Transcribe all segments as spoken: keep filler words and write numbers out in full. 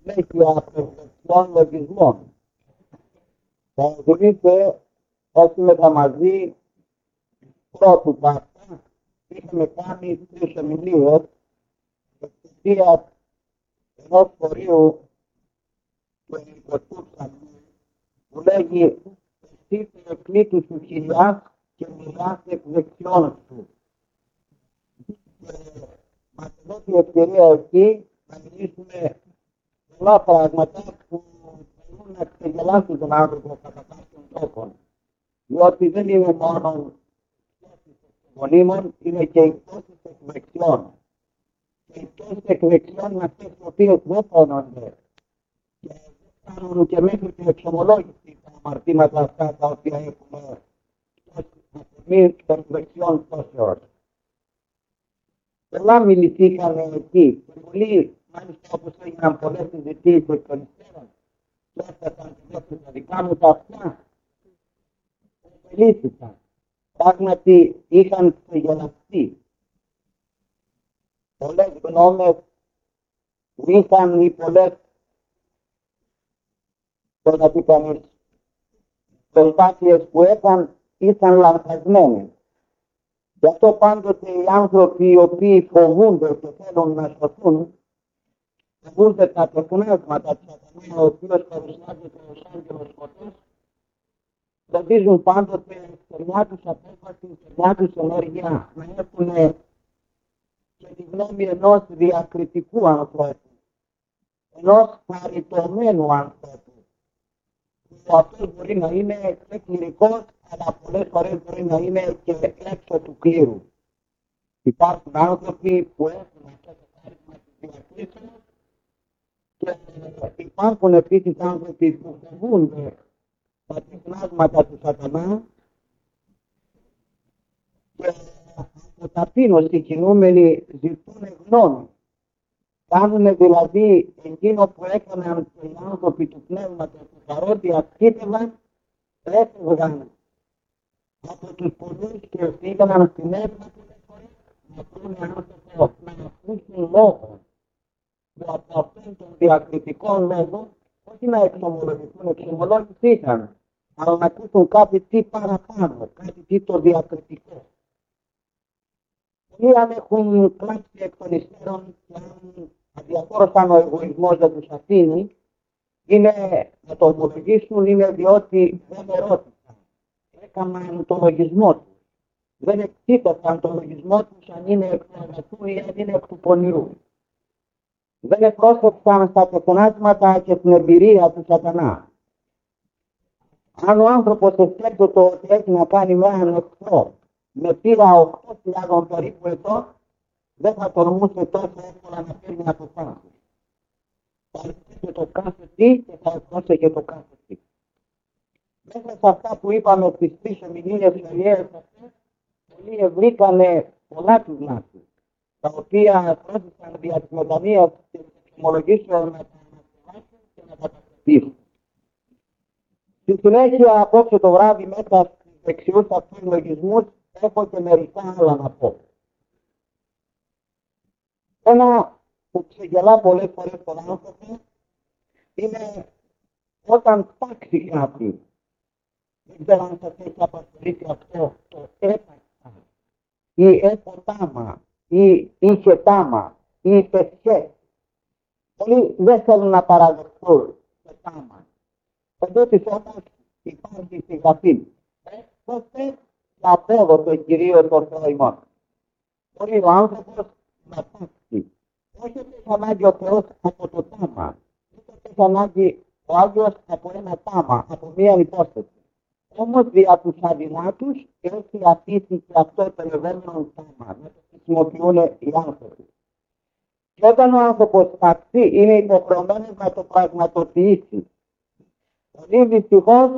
πλαίσια προσδεξιών λογισμών. Θα δείτε όσοι με τα μαζί πρώτου Πάσχα είχαμε κάνει τρεις ομιλίες εξαιτίας ενός φορείου του ελληνικού ψαλμού που λέγει «Εσύ το εκλήτου σου χιλιάς και μιλάς εκ δεξιών σου». Και μας δώσει την ευκαιρία εκεί να μιλήσουμε πολλά πράγματα που μπορούν να ξεγελάσουν τον άνθρωπο κατά κάποιον τρόπο. Διότι δεν είναι μόνο μονίμων, είναι και οι πτώσεις εκ δεξιών. Και οι πτώσεις εκ δεξιών είναι αυτές οι οποίες δεν φαίνονται. Και δεν κάνουν και μέχρι την εξομολόγηση τα αμαρτήματα αυτά τα οποία έχουμε αφορμή των δεξιών πτώσεων. Πολλά μιληθήκαμε εκεί. Και πολλοί, μάλιστα όπως έγιναν πολλές συζητήσεις εκ των υστέρων, και έφτασαν και μέσα στα δικά μου τα αυτιά, επελήθησαν. Πράγματι είχαν ξεγελαστεί. Πολλές γνώμες που είχαν οι πολλές, το να πει κανείς, προσπάθειες που έκαν ήσαν λανθασμένες. Γι' αυτό πάντοτε οι άνθρωποι οι οποίοι φοβούνται και θέλουν να σωθούν, φοβούνται τα τεχνάσματα του σατανά, ο οποίος παρουσιάζεται ως άγγελος σκοτός, φροντίζουν πάντοτε σε μια τους απόφαση, σε μια τους ενέργεια, να έχουν και τη γνώμη ενός διακριτικού ανθρώπου, ενός χαριτωμένου ανθρώπου. Που αυτός μπορεί να είναι και κληρικός, αλλά πολλές φορές μπορεί να είναι και έξω του κλήρου. Υπάρχουν άνθρωποι που έχουν αυτό το χάρισμα της διακρίσεως και υπάρχουν επίσης άνθρωποι που φοβούνται τα τεχνάσματα του σατανά και από ταπείνωση κινούμενοι ζητούν γνώμη. Κάνουν δηλαδή εκείνο που έκαναν οι άνθρωποι του πνεύματος, παρότι ασκήθηκαν, έφευγαν από τους πολλούς και πήγαιναν στην έρευνα πολλές φορές να πούνε άνθρωπο να ακούσουν λόγο. Και από αυτόν τον διακριτικό λόγο, όχι να εξομολογηθούν, εξομολόγηση ήταν, αλλά να ακούσουν κάτι τι παραπάνω, κάτι τι το διακριτικό. Πολλοί αν έχουν κλάψει εκ των υστέρων και αν αδιαφόρος αν ο εγωισμός δεν τους αφήνει, είναι να το ομολογήσουν, είναι διότι δεν ερώτησαν. Έκαναν τον λογισμό τους. Δεν εξήτασαν τον λογισμό τους αν είναι εκ του αγαθού ή αν είναι εκ του πονηρού. Δεν επρόσεξαν στα τεχνάσματα και την εμπειρία του σατανά. Αν ο άνθρωπος σκέφτεται ότι έχει να κάνει με έναν εχθρό με πείρα οκτώ χιλιάδες περίπου ετών, δεν θα τολμούσε τόσο εύκολα να παίρνει αποφάσεις. Θα ρωτήσει το κάθε τι και θα ρωτήσει και το κάθε τι. Μέσα σε αυτά που είπαμε στις τρεις ομιλίες ελιές αυτές, πολλοί βρήκανε πολλά τους λάθη, τα οποία πρόσθεσαν δια της μετανοίας και της εξομολογήσεων να τα ανασκευάσουν και να τα καταστήσουν. Στη συνέχεια, απόψε το βράδυ, μέσα στους δεξιούς αυτούς λογισμούς, έχω και μερικά άλλα να πω. Ένα που ξεγελά πολλές φορές τον άνθρωπο είναι όταν τάξει κάτι. Δεν ξέρω αν σας έχει απασχολήσει αυτό το έπαξα ή έποτάμα ή ηχετάμα ή πεσχέ. Πολλοί δεν θέλουν να παραδεχτούν το τάμα. Εντούτοις όμως υπάρχει στη γραφή. Έστωσε απόδοτο κυρίως το Θεό ημών. Μπορεί ο άνθρωπος να τάξει. Όχι ότι έχει ανάγκη ο Θεός από το τάμα. Όχι ότι έχει ανάγκη ο Άγιος από ένα τάμα, από μία υπόθεση. Όμως δια τους αδυνάτους έχει αφήσει και αυτό το λεγόμενο τάμα. Να το χρησιμοποιούν οι άνθρωποι. Και όταν ο άνθρωπος τάξει είναι υποχρεωμένος να το πραγματοποιήσει. Πολλοί δυστυχώς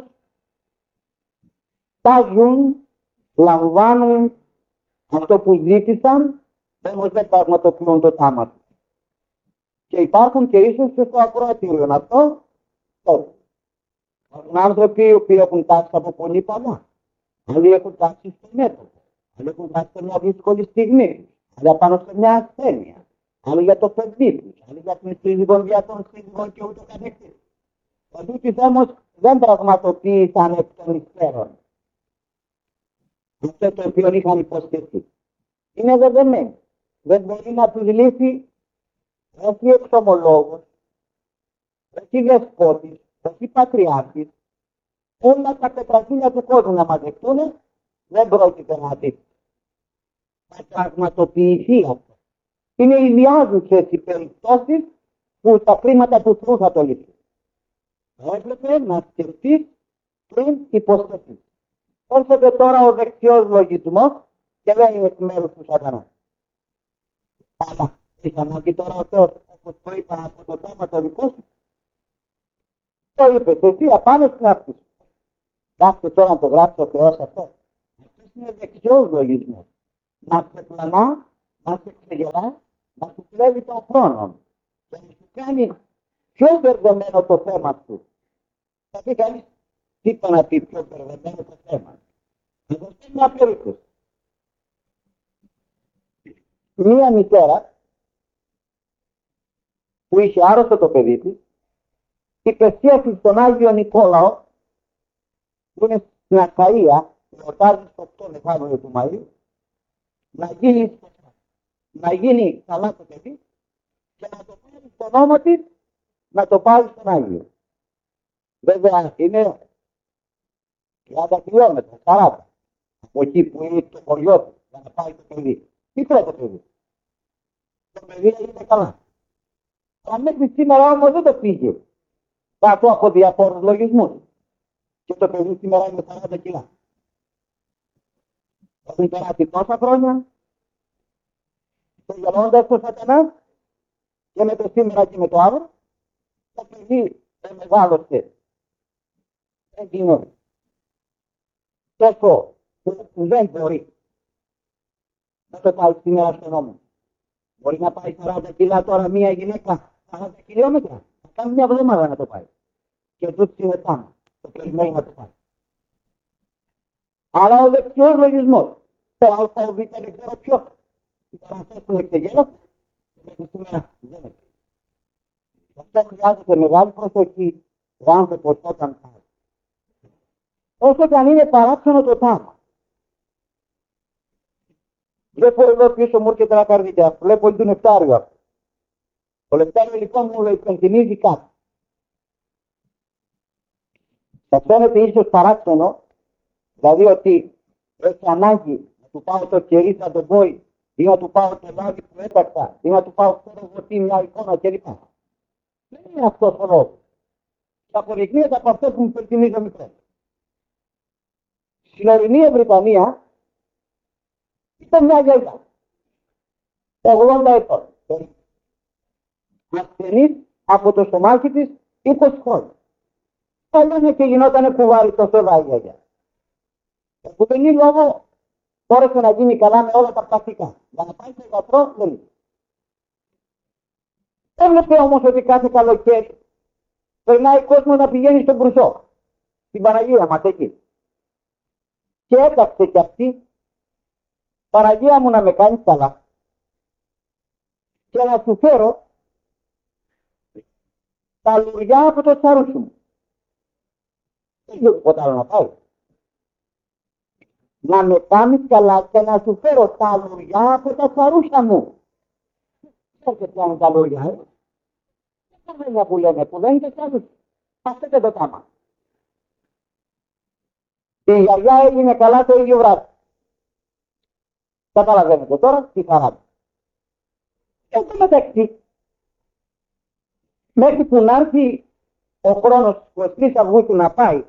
τάζουν, λαμβάνουν αυτό που ζήτησαν, όμως δεν πραγματοποιούν το τάμα του. Και υπάρχουν και ίσως και στο ακροατήριο αυτό, τότε. Υπάρχουν άνθρωποι οι οποίοι έχουν τάξει από πολύ παλιά. Άλλοι έχουν τάξει στο μέτωπο. Άλλοι έχουν τάξει σε μια δύσκολη στιγμή. Αλλά πάνω σε μια ασθένεια. άλλοι για το παιδί τους, άλλοι για την συζυγωνία των σύζυγων και ούτω καθεξής. Τούτοι όμως δεν πραγματοποίησαν εκ των υστέρων αυτό το οποίο είχαν υποσχεθεί. Είναι δεδομένοι. Δεν μπορεί να τους λύσει όχι εξομολόγος, όχι δεσπότης, όχι πατριάρχης, όλα τα πετραχίλια του κόσμου να μαζευτούν, δεν πρόκειται να δει. Θα πραγματοποιηθεί αυτό. Είναι ιδιάζουσες οι περιπτώσεις που τα χρήματα του Θεού θα το λύσουν. Έπρεπε να σκεφτείς πριν υποσχεθείς. Έρχεται τώρα ο δεξιός λογισμός και λέει εκ μέρους του σατανά. Αλλά είχε ανάγκη τώρα ο Θεός, όπως το είπα από το θέμα το δικό σου. Το είπες εσύ απάνω στην αυτή σου. Κάστε τώρα να το γράψει ο Θεός αυτό. Αυτός είναι δεξιός λογισμός. Να σε πλανά, να σε ξεγελά, να σου κλέβει τον χρόνο. Και να σου κάνει πιο μπερδεμένο το θέμα σου. Θα πει κανείς, τι είπα να πει πιο μπερδεμένο το θέμα. Να δώσω μια περίπτωση. Μία μητέρα που είχε άρρωστο το παιδί της, υπεσχέθηκε στον Άγιο Νικόλαο, που είναι στην Ακαΐα, εορτάζει στο οκτώ μεθαύριο του Μαΐου, να γίνει, να γίνει καλά το παιδί και να το πάρει στον νόμο της, να το πάρει στον Άγιο. Βέβαια είναι τριάντα χιλιόμετρα, σαράντα, από εκεί που είναι το χωριό του, για να πάει το παιδί. Τι πρέπει το παιδί. Το παιδί είναι καλά. Αλλά μέχρι σήμερα όμως δεν το πήγε. Κάτω από διαφόρους λογισμούς. Και το παιδί σήμερα είναι σαράντα κιλά. Έχουν περάσει τόσα χρόνια, τελειώνοντας το σατανά, και με το σήμερα και με το αύριο, το παιδί δεν μεγάλωσε. Δεν γίνονται. Τόσο που δεν μπορεί να το πάει σήμερα στον νόμο. Μπορεί να πάει σαράντα κιλά τώρα μία γυναίκα, σαράντα χιλιόμετρα. Θα κάνει μια εβδομάδα να το πάει. Και τούτο είναι πάνω. Το περιμένει να το πάει. Αλλά ο δεξιός λογισμός, το α, ο β, δεν ξέρω ποιος, οι παραθέσεις του εξεγέρας, μέχρι σήμερα δεν είναι. Αυτό χρειάζεται μεγάλη προσοχή ο άνθρωπος όταν πάει. Όσο και αν είναι παράξενο το τάμα. Βλέπω εδώ πίσω μου έρχεται ένα καρδίτια. Βλέπω ότι είναι λεπτάριο αυτό. Το λεπτάριο λοιπόν μου υπενθυμίζει κάτι. Θα φαίνεται ίσως παράξενο, δηλαδή ότι έχει ανάγκη να του πάω το κερί σαν τον πόη, ή να του πάω το λάδι που έταξα, ή να του πάω ξέρω εγώ τι, μια εικόνα κλπ. Δεν είναι αυτός ο λόγος. Και αποδεικνύεται από αυτό που μου υπενθυμίζω μικρό. Στην ορεινή Βρυτανία ήταν μια γιαγιά, ογδόντα ετών, ασθενής από το στομάχι της είκοσι χρόνια. Έλεγε και γινότανε κουβάρι το σώδα η γιαγιά. Που τον ίδιο λόγο μπόρεσε να γίνει καλά με όλα τα πρακτικά. Για να πάει στο γιατρό δεν είναι. Έβλεπε όμως ότι κάθε καλοκαίρι περνάει κόσμο να πηγαίνει στον Κρουσό, στην Παναγία μας εκεί. Και έταξε κι αυτή, Παναγία μου να με κάνεις καλά και να σου φέρω τα λουριά από το τσαρούσι μου. Δεν ξέρω τίποτα άλλο να πάει. Να με κάνεις καλά και να σου φέρω τα λουριά από τα τσαρούσια μου. Δεν σε πιάνουν τα λουριά, ε. Δεν είναι μια που λένε που δεν είναι τσαρούσια. Παστείτε το τάμα. Η γιαγιά έγινε καλά το ίδιο βράδυ. Καταλαβαίνετε τώρα τι χαρά. Εν τω μεταξύ, μέχρι που να έρθει ο χρόνος είκοσι τρεις Αυγούστου να πάει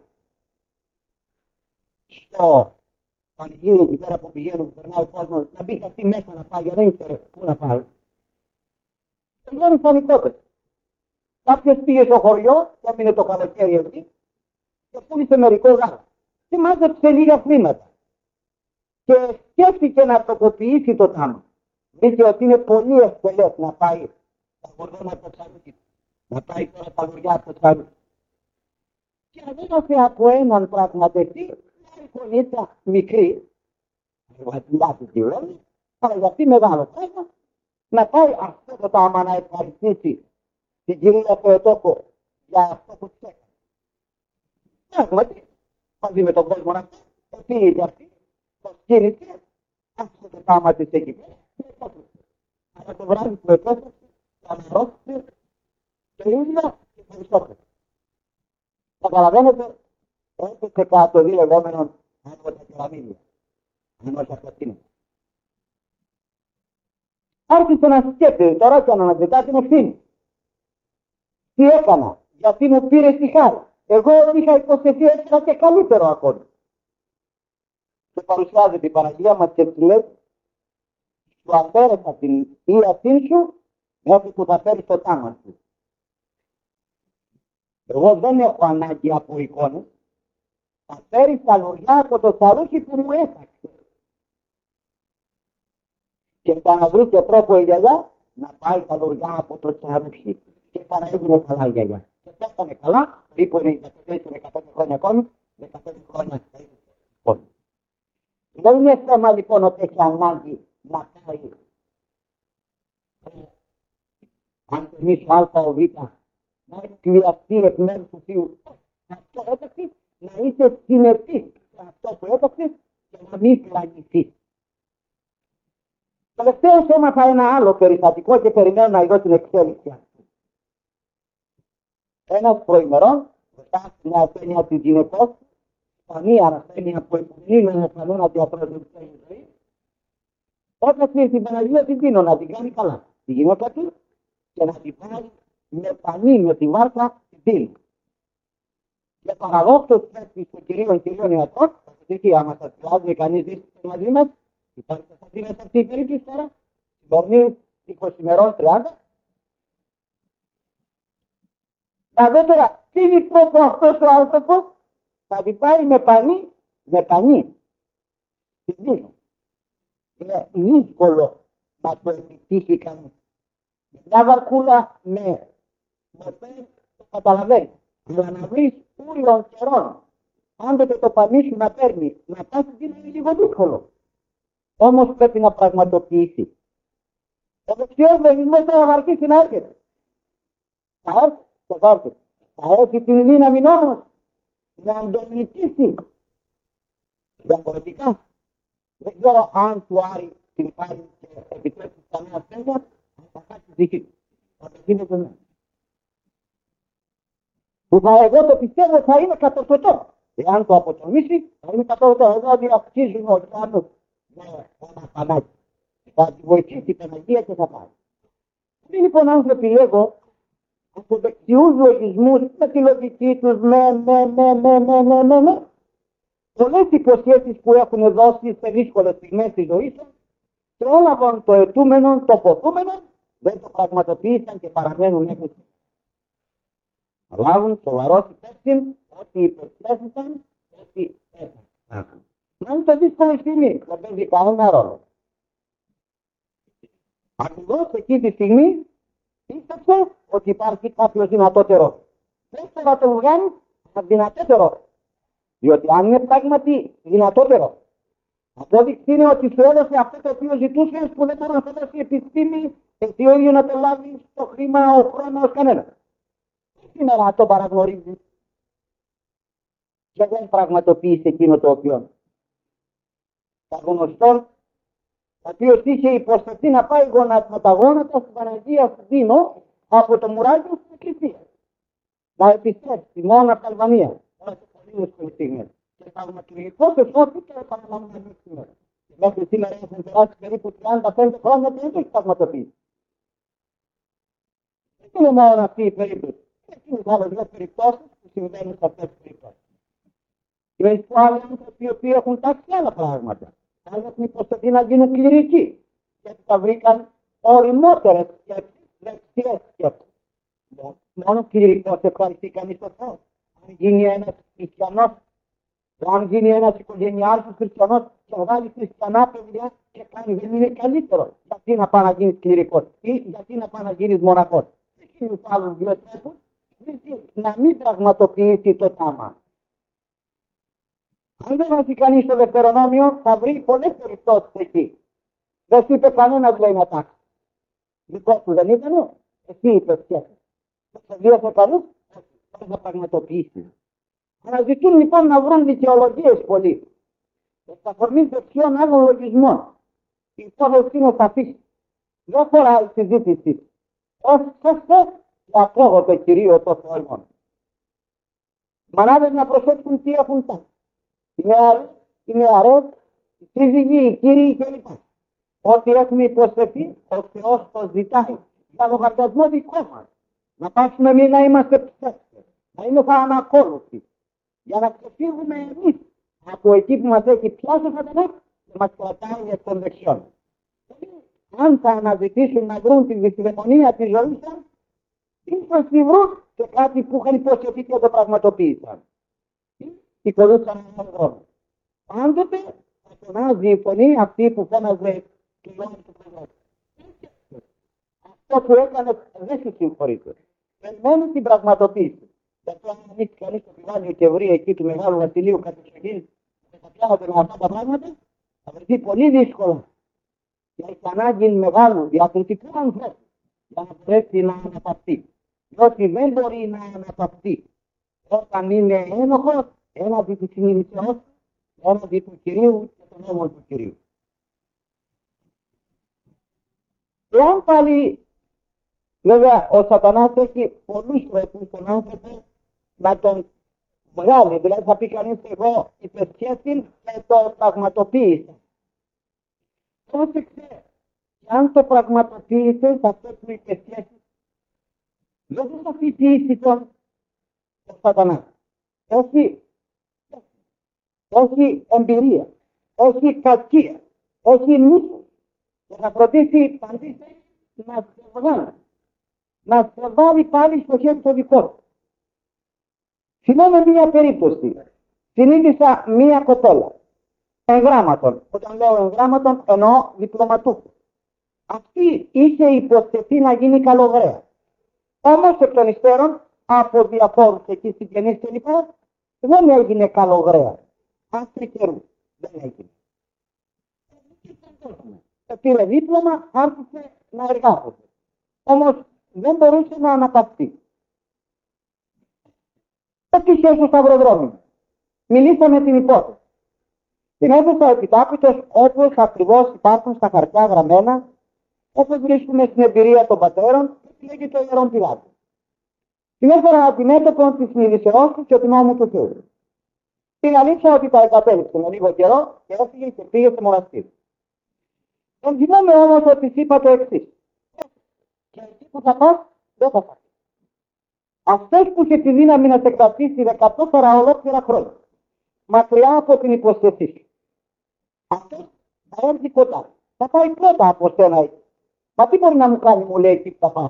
στο πανηγύριο εκεί πέρα που πηγαίνουν, που περνάει ο κόσμος, να μπει αυτή μέσα να πάει, γιατί δεν ήξερε πού να πάει. Τελειώνει φανικότες. Κάποιος πήγε στο χωριό, και έμεινε το καλοκαίρι εκεί, και πούλησε μερικό γάλα. Και μάζεψε λίγα χρήματα. Και σκέφτηκε να τροποποιήσει το τάμα. Δείτε ότι είναι πολύ ευκολές να πάει τα γορδόνα από το τσαρούκι. Να πάει τώρα τα γοριά από το τσαρούκι. Και αδύναθε από έναν πραγματευτή μια εικονίτσα μικρή, βασιλιά του κυβέρνη, αλλά για αυτή μεγάλο πράγμα, να πάει αυτό το τάμα να ευχαριστήσει την κυρία Θεοτόκο για αυτό που της έκανε. Πράγματι, μαζί με τον κόσμο να πει, ότι για αυτή, το σκύρισε, αυτό το τάμα της εκεί πέρα, και επέτρεψε. Αλλά το βράδυ που επέτρεψε, το αναρρώστησε, το ίδιο και περισσότερο. Καταλαβαίνετε, έπαιξε κάτω δύο λεγόμενων από τα κεραμίδια. Αν όχι αυτό είναι. Άρχισε να σκέφτεται τώρα και να αναζητά την ευθύνη. Τι έκανα, γιατί μου πήρε τη χάρη. Εγώ είχα υποσχεθεί έξτρα και καλύτερο ακόμη. Και παρουσιάζεται η Παναγία μας και της λέει, σου αφαίρεσα την ίασή σου μέχρι που θα φέρεις το τάμα σου. Εγώ δεν έχω ανάγκη από εικόνες. Θα φέρεις τα λουριά από το σαρούχι που μου έφαξε. Και θα αναβρούσε τρόπο η γιαγιά να πάει τα λουριά από το σαρούχι. Και θα έγινε καλά η γιαγιά. Και θα έκανε καλά, περίπου είναι δεκαπέντε χρόνια ακόμη, δεκαπέντε χρόνια. Δεν είναι θέμα λοιπόν ότι έχει ανάγκη να πάει. Αν εμείς ο Α ο Β να εκκλειαστεί εκ μέρους του Θεού, αυτό έπαιξε να είσαι συνεπής σε αυτό που έπαιξε και να μην πλαγηθεί. Τελευταίως έμαθα ένα άλλο περιστατικό και περιμένω να δω την εξέλιξη αυτή. Ένας προημερών, μετά μια ασθένεια της γυναικός, καμία ασθένεια που επιμείνει κανένα διαπροσωπική ζωή, έπαιξε στην Παναγία την Τίνο να την κάνει καλά. Τη γυναίκα του και να την πάει με πανί, με τη βάρκα την Τίνο. Και παραδόξως πρέπει στο κυρίων κυρίων ιατρών, γιατί άμα σας πλάζει κανείς δύσκολο μαζί μας, υπάρχει σε αυτή η περίπτωση τώρα, μπορεί είκοσι ημερών τριάντα. Να δω τώρα, τι λοιπόν αυτός ο άνθρωπος θα την πάει με πανί, με πανί. Την Τίνο. Είναι δύσκολο να το επιτύχει κανείς. Μια βαρκούλα με μοτέρ το καταλαβαίνει. Αλλά να βρεις ούλων καιρών, πάντοτε το πανί σου να παίρνει, να πας είναι λίγο δύσκολο. Όμως πρέπει να πραγματοποιήσει. Ο δεξιός μερισμός θα βαρκίσει να έρχεται. Θα έρθει, θα έρθει. Θα έχει την δύναμη όμως να αντονικήσει. Διαφορετικά. Δεν ξέρω αν του Άρη την πάρει και επιτρέπει κανένα θέμα, θα χάσει τη δική του. Θα το γίνεται ναι. Που θα εγώ το πιστεύω θα είναι κατορθωτό. Εάν το αποτομήσει θα είναι κατορθωτό. Εδώ διαψίζουν όλοι πάνω με ένα πανάκι. Θα τη βοηθήσει η Παναγία και θα πάει. Είναι λοιπόν άνθρωποι λέγω από δεξιούς λογισμούς με τη λογική τους με με με με με με με με πολλές υποσχέσεις που έχουν δώσει σε δύσκολες στιγμές της ζωής τους και όλαβαν το ετούμενο, το ποθούμενο, δεν το πραγματοποίησαν και παραμένουν έξω. Λάβουν σοβαρός υπεύθυνοι ότι υποσχέθηκαν ότι έφτασαν. Να είναι το δύσκολη στιγμή, δεν παίζει κανένα ρόλο. Ακριβώς εκεί τη στιγμή πίστεψε ότι υπάρχει κάποιος δυνατότερος. Δεν θα το βγάλει αδυνατότερο. Διότι αν είναι πράγματι δυνατότερο, απόδειξη είναι ότι σου έδωσε αυτό το οποίο ζητούσες που δεν μπορεί να σου δώσει η επιστήμη, έτσι ο ίδιο να το λάβει το χρήμα, ο χρόνος, κανένα. Σήμερα να το παραγνωρίζει και δεν πραγματοποιήσει εκείνο το οποίο. Τα γνωστόν, ο οποίος είχε υποσχεθεί να πάει με τα γόνατα στην Παναγία Δίνο από το μουράγιο στην εκκλησία. Να επιστρέψει μόνο από τα Αλβανία. Και πραγματοποιητός εσώπη και επαναλαμβάνει σήμερα. Μέχρι σήμερα έχουν περάσει περίπου τριάντα πέντε χρόνια και δεν το έχει πραγματοποιήσει. Δεν είναι μόνο αυτή η περίπτωση. Είναι άλλες δύο περιπτώσεις που συμβαίνουν σε αυτές τις περιπτώσεις. Και έχει άλλοι άνθρωποι οι οποίοι έχουν τάξει άλλα πράγματα. Άλλοι έχουν υποσχεθεί να γίνουν κληρικοί. Γιατί τα βρήκαν οριμότερες σκέψεις, δεξιές σκέψεις. Μόνο κληρικός ευχαριστεί κανείς το Θεό. Αν γίνει ένας χριστιανός, αν γίνει ένας οικογενειάρχης χριστιανός και βγάλει χριστιανά παιδιά και κάνει, δεν είναι καλύτερο. Γιατί να πάει να γίνεις κληρικός ή γιατί να πάει να γίνεις μοναχός. Δεν είναι άλλους δύο τρόπους, να μην πραγματοποιήσει το τάμα. Αν δεν έχει κανείς το Δευτερονόμιο, θα βρει πολλές περιπτώσεις εκεί. Δεν σου είπε κανένας λέει να τάξει. Δικό σου δεν ήτανε, εσύ υπεσχέθηκες. Σε δύο καλούς, θα τα πραγματοποιήσεις. Αναζητούν λοιπόν να βρουν δικαιολογίες πολλοί. Και στα φορμής δεξιών άλλων λογισμών. Η υπόθεση είναι σαφής. Δεν χωράει συζήτηση. Ώστε και ακούγονται κυρίω το Θεό. Μανάδες να προσέξουν τι έχουν κάνει. Οι νεαρές, οι νεαρές, οι σύζυγοι, οι κύριοι κλπ. Ό,τι έχουμε υποσχεθεί, ο Θεός το ζητάει. Για λογαριασμό δικό μας. Να πάψουμε μη να είμαστε ψεύτες. Να είμαστε ανακόλουθοι. Για να ξεφύγουμε εμείς από εκεί που μας έχει πιάσει ο Σατανάς και μας κρατάει για των δεξιών. Αν θα αναζητήσουν να βρουν τη δυσδαιμονία της ζωής σας, ίσως τη βρουν και κάτι που είχαν υποσχεθεί και το πραγματοποίησαν. Οικοδούσαν έναν δρόμο. Πάντοτε θα φωνάζει η φωνή αυτή που φώναζε τη λόγια του Θεού. Αυτό που έκανε δεν σου συγχωρείται. Περιμένει την πραγματοποίηση. Γιατί αν ανοίξει κανείς το πηγάδιο και βρει εκεί του Μεγάλου Βασιλείου κατεξοχήν και θα πιάνονται με αυτά τα πράγματα, θα βρεθεί πολύ δύσκολο. Και έχει ανάγκη μεγάλου διακριτικού ανθρώπου για να μπορέσει να αναπαυτεί. Διότι δεν μπορεί να αναπαυτεί όταν είναι ένοχος έναντι της συνείδησεώς, έναντι του Κυρίου και των νόμων του Κυρίου. Εάν πάλι, βέβαια, ο Σατανάς έχει πολλούς τρόπους τον άνθρωπο να τον βγάλει. Δηλαδή θα πει κανείς εγώ υπεσχέθην και το πραγματοποίησα. Πρόσεξε, αν το πραγματοποιήσεις αυτό που υπεσχέθης, δεν θα αφήσει τον Σατανά. Έχει, έχει εμπειρία, έχει κακία, έχει μίσος και θα φροντίσει παντήστε να σε βγάλει, να σε βάλει πάλι στο χέρι το δικό του. Θυμάμαι μία περίπτωση. Συνείδησα μία κοπέλα. Εγγράμματον. Όταν λέω εγγράμματον εννοώ διπλωματούχο. Αυτή είχε υποσχεθεί να γίνει καλογραία. Όμως εκ των υστέρων από διαφόρους εκεί συγγενείς και λοιπά δεν έγινε καλογραία. Άστρη καιρού δεν έγινε. Πήρε δίπλωμα, άρχισε να εργάζεται. Όμως δεν μπορούσε να αναπαυθεί. Έτυχε στο σταυροδρόμιο. Μιλήσαμε την υπόθεση. Την έδωσα επιτάπητος όπως ακριβώς υπάρχουν στα χαρτιά γραμμένα, όπως βρίσκουμε στην εμπειρία των πατέρων, και λέγει το Ιερόν Πιλάτο. Την έφερα την έτοπον της συνειδησεώς του και του νόμου του Θεού. Την αλήθεια ότι τα εγκατέλειψε με λίγο καιρό και έφυγε και πήγε στο μοναστήρι. Τον θυμάμαι όμως ότι της είπα το εξής. Και εκεί που θα πας, δεν θα πας. Αυτός που είχε τη δύναμη να σε κρατήσει δεκατέσσερα ολόκληρα χρόνια, μακριά από την υποσχεσή σου, αυτός θα έρθει κοντά. Θα πάει πρώτα από σένα εκεί. Μα τι μπορεί να μου κάνει, μου λέει, εκεί που θα πάω.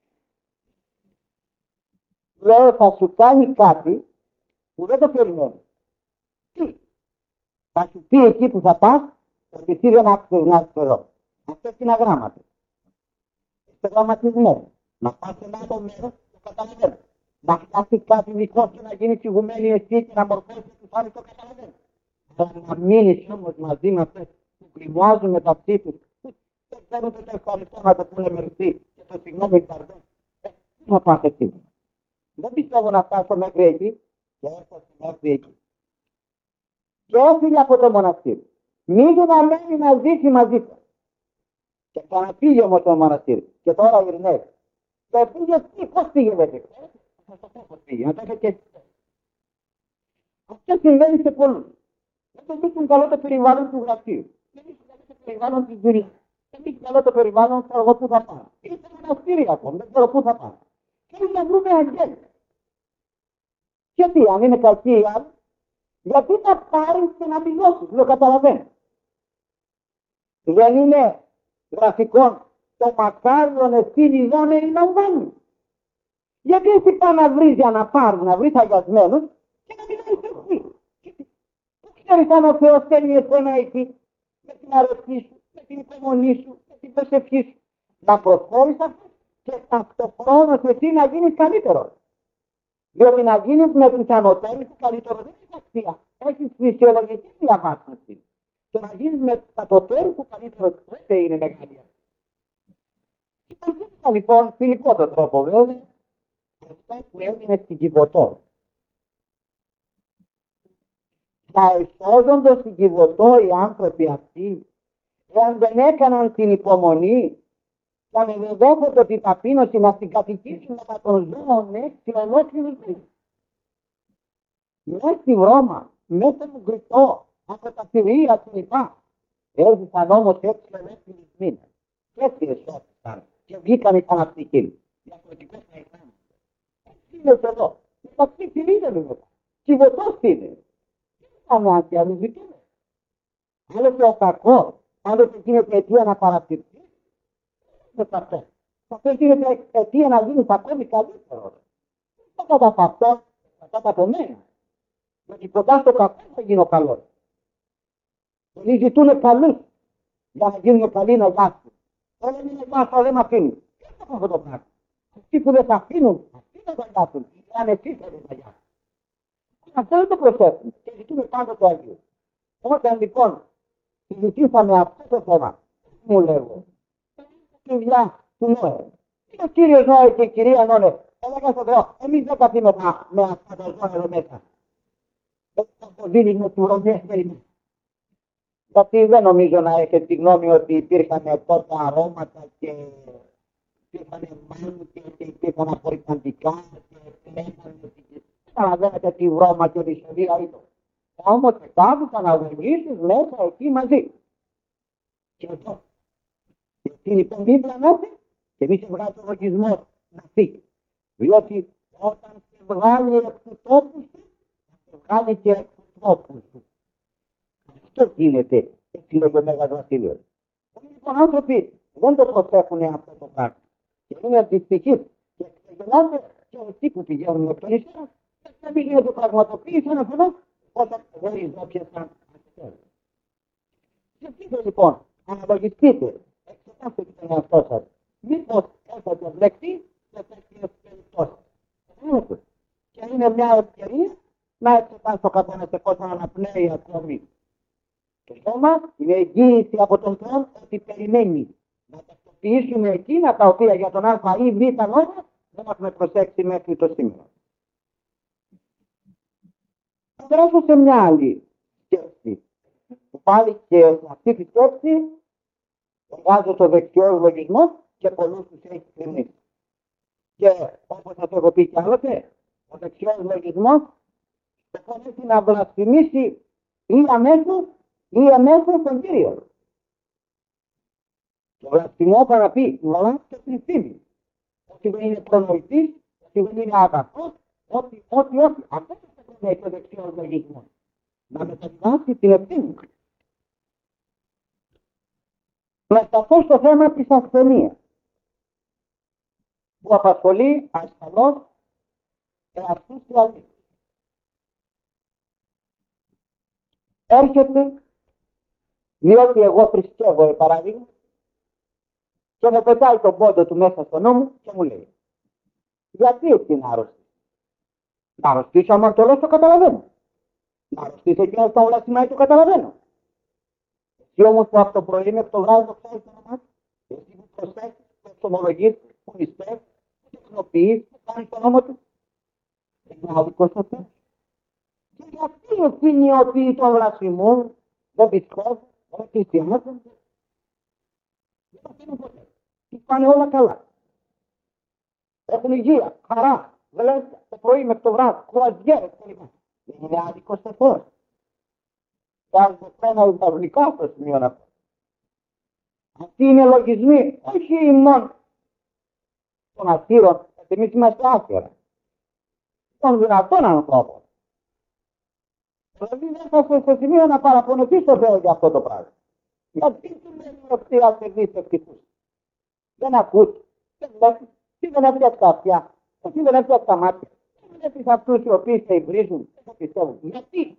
Λέω, θα σου κάνει κάτι που δεν το περιμένει. Τι? Θα σου πει εκεί που θα πας, ότι εσύ δεν άξιζες να είσαι εδώ. Αυτές είναι αγράμματες. Είστε γραμματισμένοι. Να πας σε ένα άλλο μέρος, το καταλαβαίνω. Να φτιάξει κάτι δικό σου, να γίνει σιγουμένη εσύ και να μορφώσεις τους άλλους, το καταλαβαίνω. Αλλά να μείνεις όμως μαζί με αυτές που πλημμάζουν μεταξύ τους, δεν ξέρουν το ευχαριστώ να το πούνε μερικοί και το συγγνώμη παρδέ. Τι θα πας εσύ. Δεν πιστεύω να φτάσω μέχρι εκεί και έφτασε μέχρι εκεί. Και έφυγε από το μοναστήρι. Μη να μένει να ζήσει μαζί του. Και ξαναπήγε όμως το μοναστήρι. Και τώρα ειρηνεύει. Και πήγε τι, πώς πήγε δεν ξέρω. Θα σας πω πώς πήγε, να το έχετε και εσείς. Αυτό συμβαίνει σε πολλούς. Δεν το δείχνουν καλό το περιβάλλον του γραφείου. Δεν δείχνουν καλό το περιβάλλον της δουλειάς. Δεν δείχνουν καλό το περιβάλλον του εγώ που θα πάω. Είναι στο μοναστήρι ακόμα, δεν ξέρω πού θα πάω. Θέλουν να βρούμε αγγέλους. Γιατί αν είναι κακοί οι άλλοι, γιατί να πάρεις και να δηλώσεις, δεν το καταλαβαίνω. Δεν είναι γραφικών το μακάριον ευθύνη ειδώνερη να βγάλει. Γιατί εσύ πάει να βρεις για να πάρεις, να βρεις αγιασμένους και να μιλάεις εσύ. Δεν ξέρεις αν ο Θεός θέλει εσένα εκεί, με την αρρωστή σου, με την υπομονή σου, με την προσευχή σου, να προσφέρεις αυτό και ταυτοχρόνως εσύ να γίνεις καλύτερος. Διότι να γίνεις με τους ανωτέρους του καλύτερος δεν έχει αξία. Έχεις φυσιολογική διαβάθμιση. Και να γίνεις με τους κατωτέρους του καλύτερος δεν είναι μεγάλη. Υπάρχει Είχα λοιπόν φιλικό τον τρόπο βέβαια, αυτά που έμεινε στην Κιβωτό. Θα εισόδοντος στην Κιβωτό οι άνθρωποι αυτοί, εάν δεν έκαναν την υπομονή, θα με δεδόχονται την ταπείνωση να την κατοικήσουν μετά των ζώων έξι ολόκληρους μήνες. Μέσα στη Ρώμα, μέσα μου γκριτό, από τα θηρία κλπ. Έζησαν όμως έξι ολόκληρους μήνες. Και έτσι εσώθηκαν και βγήκαν οι Παναυτικοί. Διαφορετικός θα ήταν. Έτσι είναι εδώ. Μεταξύ θηρίδων είναι. Κιβωτός είναι. Τι θα μάθει άλλους δικαίους. Άλλωστε ο κακός, άλλωστε γίνεται αιτία να παρατηρηθεί. Δεν θα αυτό. Αυτό γίνεται αιτία να γίνεις ακόμη καλύτερο. Δεν θα τα αυτό, θα τα από μένα. Γιατί κοντά στο κακό θα γίνω καλός. Πολλοί ζητούν καλούς για να γίνουν καλοί να γράφουν. Όλα είναι γράφα, δεν με αφήνουν. Τι θα πω αυτό το πράγμα. Αυτοί που δεν θα αφήνουν, αυτοί δεν θα γράφουν. Αν εσείς δεν θα γράφουν. Αυτό δεν το προσέχουν και ζητούν πάντα το Άγιο. Όταν λοιπόν συζητήσαμε αυτό το θέμα, μου λέγω, τη δουλειά του Νόε. Και ο κύριος Νόε και η κυρία Νόε, έλεγα στον Θεό, εμείς δεν τα με αυτά τα ζώα εδώ μέσα. Δεν θα το δίνεις με του Ρωμιές περιμένει. Γιατί δεν νομίζω να έχετε τη γνώμη ότι υπήρχαν τότε αρώματα και υπήρχαν μάνικες και υπήρχαν απορριπαντικά και πλέγανε. Καταλαβαίνετε τι βρώμα και δυσοδεία είναι. Όμως κάθουσαν αγωνίσεις μέσα εκεί μαζί. Και εδώ. Και στην υπομβίβλα μέσα και μη σε βγάζει ο λογισμός να φύγει. Διότι όταν σε βγάλει εκ του τόπου σου, θα σε βγάλει και εκ του τρόπου σου. Αυτό γίνεται, έτσι λέγει ο Μέγας Βασίλειος. Λοιπόν, άνθρωποι δεν το προσέχουν αυτό το πράγμα. Και είναι αντιστοιχείς και ξεγελάνε και αυτοί που πηγαίνουν με τον Ισέρα, δεν πήγαινε να το πραγματοποιήσουν αυτό όταν δεν όποιασαν αυτό. Σκεφτείτε λοιπόν, αναλογιστείτε, εξετάστε και τον εαυτό σας. Μήπως έχετε βλεκτεί σε τέτοιες περιπτώσεις. Και είναι μια ευκαιρία να εξετάσει ο καθένας σε πώς αναπνέει ακόμη. Το σώμα είναι εγγύηση από τον Θεό ότι περιμένει να τακτοποιήσουμε εκείνα τα οποία για τον Α ή Β λόγο δεν έχουμε προσέξει μέχρι το σήμερα. Θα περάσω σε μια άλλη σκέψη. Πάλι και σε αυτή τη σκέψη βγάζω το δεξιό λογισμό και πολλούς τους έχει κρυμίσει. Και όπως σας έχω πει κι άλλοτε, ο δεξιός λογισμός θα πρέπει να βλασφημίσει ή αμέσως ή αμέσως τον Κύριο. Το βλασφημό θα να πει βλάσφημο και πληθύνει. Ότι δεν είναι προνοητής, ότι δεν είναι αγαθός, ότι, ότι, ότι. Αυτό θα είναι το δεξιός λογισμός. Να μεταβιβάσει την ευθύνη. Να σταθώ στο θέμα της ασθενείας, που απασχολεί ασφαλώς εαυτούς του αλήθειας. Έρχεται, διότι εγώ θρησκεύω, για παράδειγμα, και με πετάει τον πόντο του μέσα στο νόμο και μου λέει, γιατί έτσι είναι άρρωστη. Να αρρωστήσω άμα το λέω το καταλαβαίνω. Να αρρωστήσω εκείνο το όλα σημαίνει το καταλαβαίνω. Εσύ όμως που από το πρωί μέχρι το βράδυ το ξέρεις το όνομά σου, εσύ που προσθέσεις, που εξομολογείς, που νηστεύεις, που τεχνοποιείς, που κάνεις το νόμο του, δεν είναι άδικος αυτό. Και γιατί εκείνοι οι οποίοι τον βλασφημούν, δεν πιστεύουν, δεν χριστιανίζονται, δεν αφήνουν ποτέ. Τι πάνε όλα καλά. Έχουν υγεία, χαρά, γλέσια, το πρωί μέχρι το βράδυ, κουραζιέρες κλπ. Δεν είναι άδικος αυτός. Βάζω πένα υπαυλικά στο σημείο αυτό. Αυτοί είναι λογισμοί, όχι μόνο των αστήρων, γιατί εμείς είμαστε άστερα. Των δυνατών ανθρώπων. Δηλαδή δεν θα στο σημείο να παραπονεθεί στο Θεό για αυτό το πράγμα. Γιατί του λένε αυτοί οι ασθενείς ευτυχούς. Δεν ακούς, δεν βλέπεις, τι δεν έφτιαξε τα αυτιά, τι δεν έφτιαξε τα μάτια, τι δεν έφτιαξε αυτούς οι οποίοι σε υβρίζουν, δεν θα πιστεύουν. Γιατί.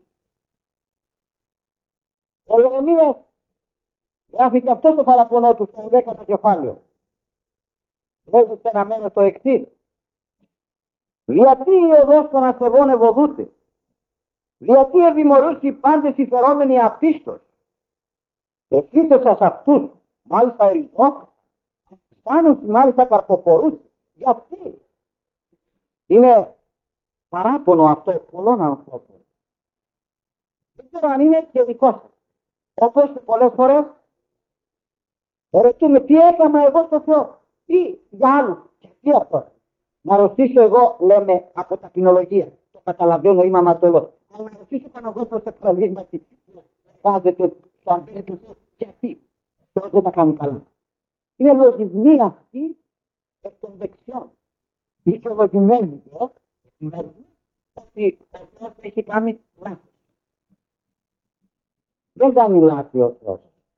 Ο Ιερεμίας γράφει και αυτό το παραπονό του στο δέκατο κεφάλαιο. Λέγεται σε ένα μέρος το εξής. Γιατί η οδός των ασεβών ευωδούται. Γιατί ευημορούς οι πάντες οι φερόμενοι απίστος. Εσύτωσας αυτούς, μάλιστα ερητός, Πάνω μάλιστα καρποφορούσε. Γιατί είναι παράπονο αυτό πολλών ανθρώπων. Δεν ξέρω αν είναι και δικό σας. Όπως και πολλές φορές ρωτούμε τι έκανα εγώ στο Θεό. Τι για άλλους. Και τι αυτό. Να ρωτήσω εγώ, λέμε, από ταπεινολογία. Το καταλαβαίνω, είμαι αματολός. Αλλά να ρωτήσω πάνω εγώ προς εκφρασίγματι. Βάζετε στο αντίθετο του Θεού. Γιατί. Θεός δεν τα κάνει καλά. Είναι λογισμοί αυτοί εκ των δεξιών. Δικαιολογημένοι εδώ, ότι ο Θεός έχει κάνει λάθος. Δεν κάνει λάθη ο Θεός.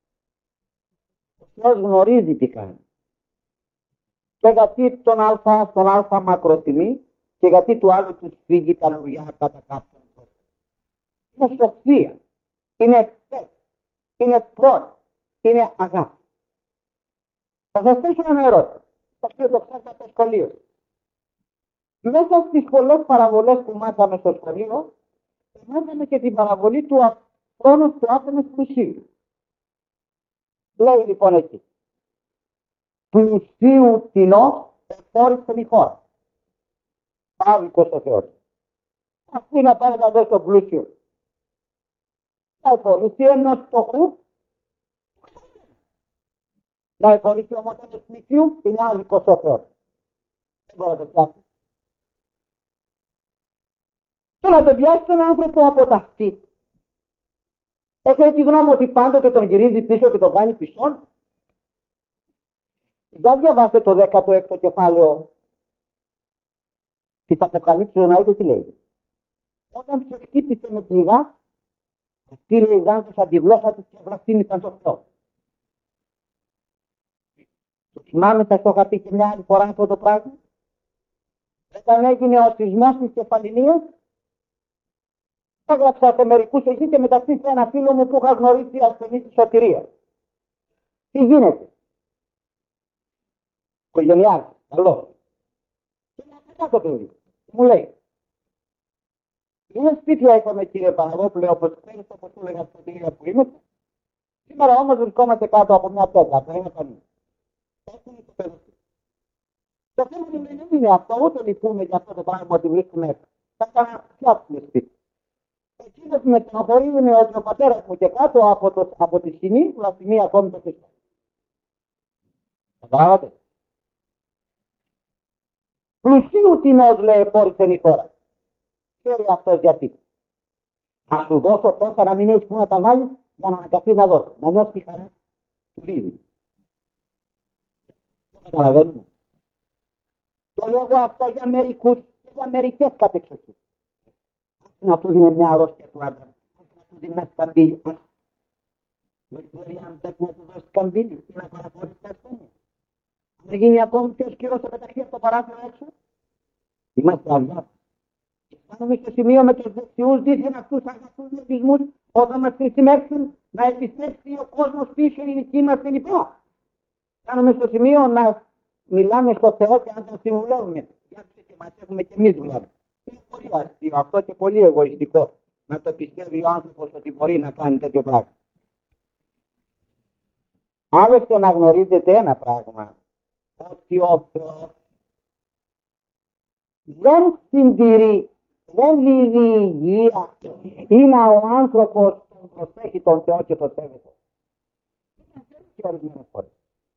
Ο Θεός γνωρίζει τι κάνει. Και γιατί τον Α, τον Α μακροτιμεί και γιατί του άλλου του φύγει τα λουλιά κατά κάποιον τρόπο. Είναι σοφία. Είναι εκτές. Είναι πρώτη. Είναι αγάπη. Θα σας θέσω ένα ερώτημα. Το οποίο το ξέρετε από το σχολείο. Μέσα στις πολλές παραβολές που μάθαμε στο σχολείο, μάθαμε και την παραβολή του χρόνου του άτομου πλουσίου. Λέει λοιπόν εκεί. Πλουσίου τεινό εφόρησαν η χώρα. Άδικος ο Θεός. Αυτή να πάρει να δώσει το πλούσιο. Να εφορήσει ενός φτωχού. Να εφορήσει όμως ενός πλουσίου, είναι άδικος ο Θεός. Δεν μπορεί να το πιάσει. Και να το πιάσει τον άνθρωπο από τα αυτή. Έχετε τη γνώμη ότι πάντοτε τον γυρίζει πίσω και τον κάνει πισόν. Για διαβάστε το δέκατο έκτο κεφάλαιο της Αποκαλύψεως να δείτε τι λέει. Όταν σε χτύπησε με πληγά, αυτή λέει γάντος από τη γλώσσα του και βλαστήμησαν το Θεό. Το θυμάμαι, θα το είχα πει και μια άλλη φορά αυτό το πράγμα. Όταν έγινε ο σεισμός της Κεφαλινίας, έγραψα σε μερικούς εκεί και μεταξύ σε ένα φίλο μου που είχα γνωρίσει ασθενή στη σωτηρία. Τι γίνεται. Οικογενειάρχη, καλό. Και να καλά το παιδί. Μου λέει. Είναι σπίτια είχαμε κύριε Παναγόπουλε, όπως ξέρεις, όπως του έλεγα στην σωτηρία που είμαι. Σήμερα όμως βρισκόμαστε κάτω από μια πέτρα, από ένα πανί. Έτσι είναι το παιδί. Το θέμα δεν είναι αυτό, ούτε λυπούμε για αυτό το πράγμα ότι βρίσκουμε έξω. Θα ξαναφτιάξουμε σπίτι. Εκείνος με στενοχωρεί είναι ότι ο πατέρας μου και κάτω από, το, από τη σκηνή βλαστημεί ακόμη το Χριστό. Καταλάβατε. Πλουσίου τιμός λέει εφόρησεν η χώρα. Ξέρει αυτός γιατί. Θα σου δώσω τόσα να μην έχεις που να τα βάλεις για να αναγκαστείς να δώσεις. Να νιώσεις τη χαρά του δίδει. Το καταλαβαίνουμε. Το λόγο αυτό για μερικούς και για μερικές κατεξοχές. Να του δίνει μια αρρώστια του άντρα. Να του δίνει ένα σκαμπίλι. Δεν μπορεί αν δεν να του δώσει σκαμπίλι. Τι να παραπορείς τα ασθένεια. Αν γίνει ακόμη πιο σκυρός θα πεταχθεί από το παράθυρο έξω. Είμαστε αδιάφοροι. Φτάνουμε στο σημείο με τους δεξιούς δίθεν αυτούς αγαθούς λογισμούς όταν μας χρησιμεύσουν να επιστρέψει ο κόσμος πίσω η δική μας λοιπά. Φτάνουμε στο σημείο να μιλάμε στο Θεό και να τον συμβουλεύουμε. Γιατί και μας έχουμε και εμείς δουλεύουμε. Είναι πολύ αστείο αυτό και πολύ εγωιστικό να το πιστεύει ο άνθρωπος ότι μπορεί να κάνει τέτοιο πράγμα. Άλλωστε να γνωρίζετε ένα πράγμα, ότι ο Θεός δεν συντηρεί, δεν δίδει υγεία ή να ο άνθρωπος τον προσέχει τον Θεό και τον σέβεται. Και ορισμένες φορές.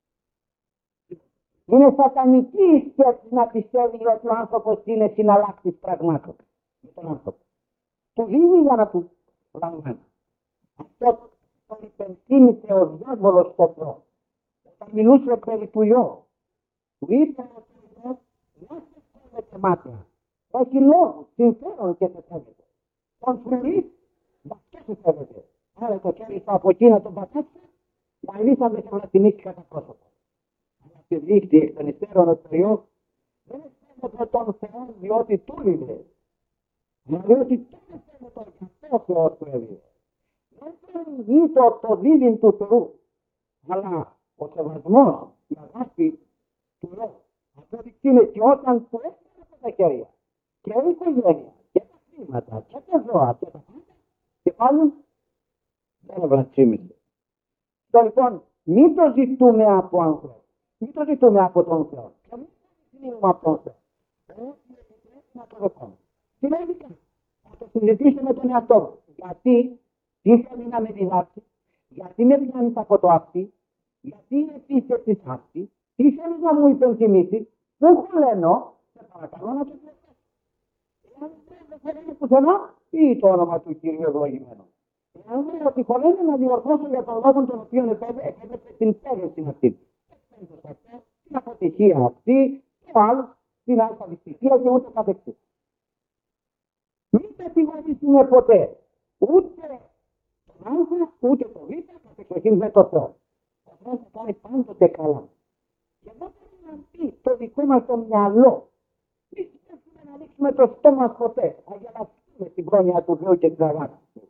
Είναι σατανική η σκέψη να πιστεύει ότι ο άνθρωπος είναι συναλλάκτης πραγμάτων με τον άνθρωπο. Του δίνει για να του λαμβάνει. Αυτό το υπενθύμησε ο διάβολος στο Θεό. Όταν μιλούσε περί του Ιώβ, του είπε ότι ο Θεός δεν σε σέβεται μάτια. Έχει λόγους, συμφέρον και σε σέβεται. Τον φρουρείς, μα και σε σέβεται. Άρα το χέρι σου από εκεί να τον πατάξει, να λύσαμε και να τιμήσει κατά πρόσωπο. Και δείχνει εκ των υστέρων ο Θεός δεν σέβεται τον Θεό διότι του είναι. Μα διότι δεν σέβεται τον Θεό Θεός του έβγαινε. Δεν θέλει το, το δίδυν του Θεού. Αλλά ο σεβασμός, η αγάπη του Θεού. Αυτό είναι και όταν του έφερε από τα χέρια και η οικογένεια και τα χρήματα και τα ζώα και τα πάντα και πάλι δεν βλασφήμισε. Λοιπόν, μην το ζητούμε από ανθρώπους. Μην το ζητούμε από τον Θεό. Και μην το ζητούμε από τον Θεό. Όχι επιτρέπει να το δεχόμαστε. Σημαντικά. Θα το συζητήσω με τον εαυτό μου. Γιατί, τι θέλει να με διδάξει, γιατί με βγάνει από το αυτή, γιατί είναι επίθεση αυτή, τι θέλει να μου υπενθυμίσει, δεν χωλένω, σε παρακαλώ να το διορθώσω. Εάν δεν θέλει πουθενά, ή το όνομα του Κυρίου ευλογημένο. Εάν λέω ότι χωλένω να διορθώσω για τον λόγο τον οποίο επέβεται την πέδεση αυτή. Την αποτυχία αυτή, το άλλο, την αλφαβητικία και ούτε καθεξής. Μην κατηγορήσουμε ποτέ ούτε τον Α, ούτε το Β, κατεξοχήν με το Θεό. Ο Θεός θα κάνει πάντοτε καλά. Και δεν πρέπει να πει το δικό μας το μυαλό. Μην πρέπει να ανοίξουμε το στόμα μας ποτέ. Να γελαστούμε την πρόνοια του Θεού και την αγάπη του.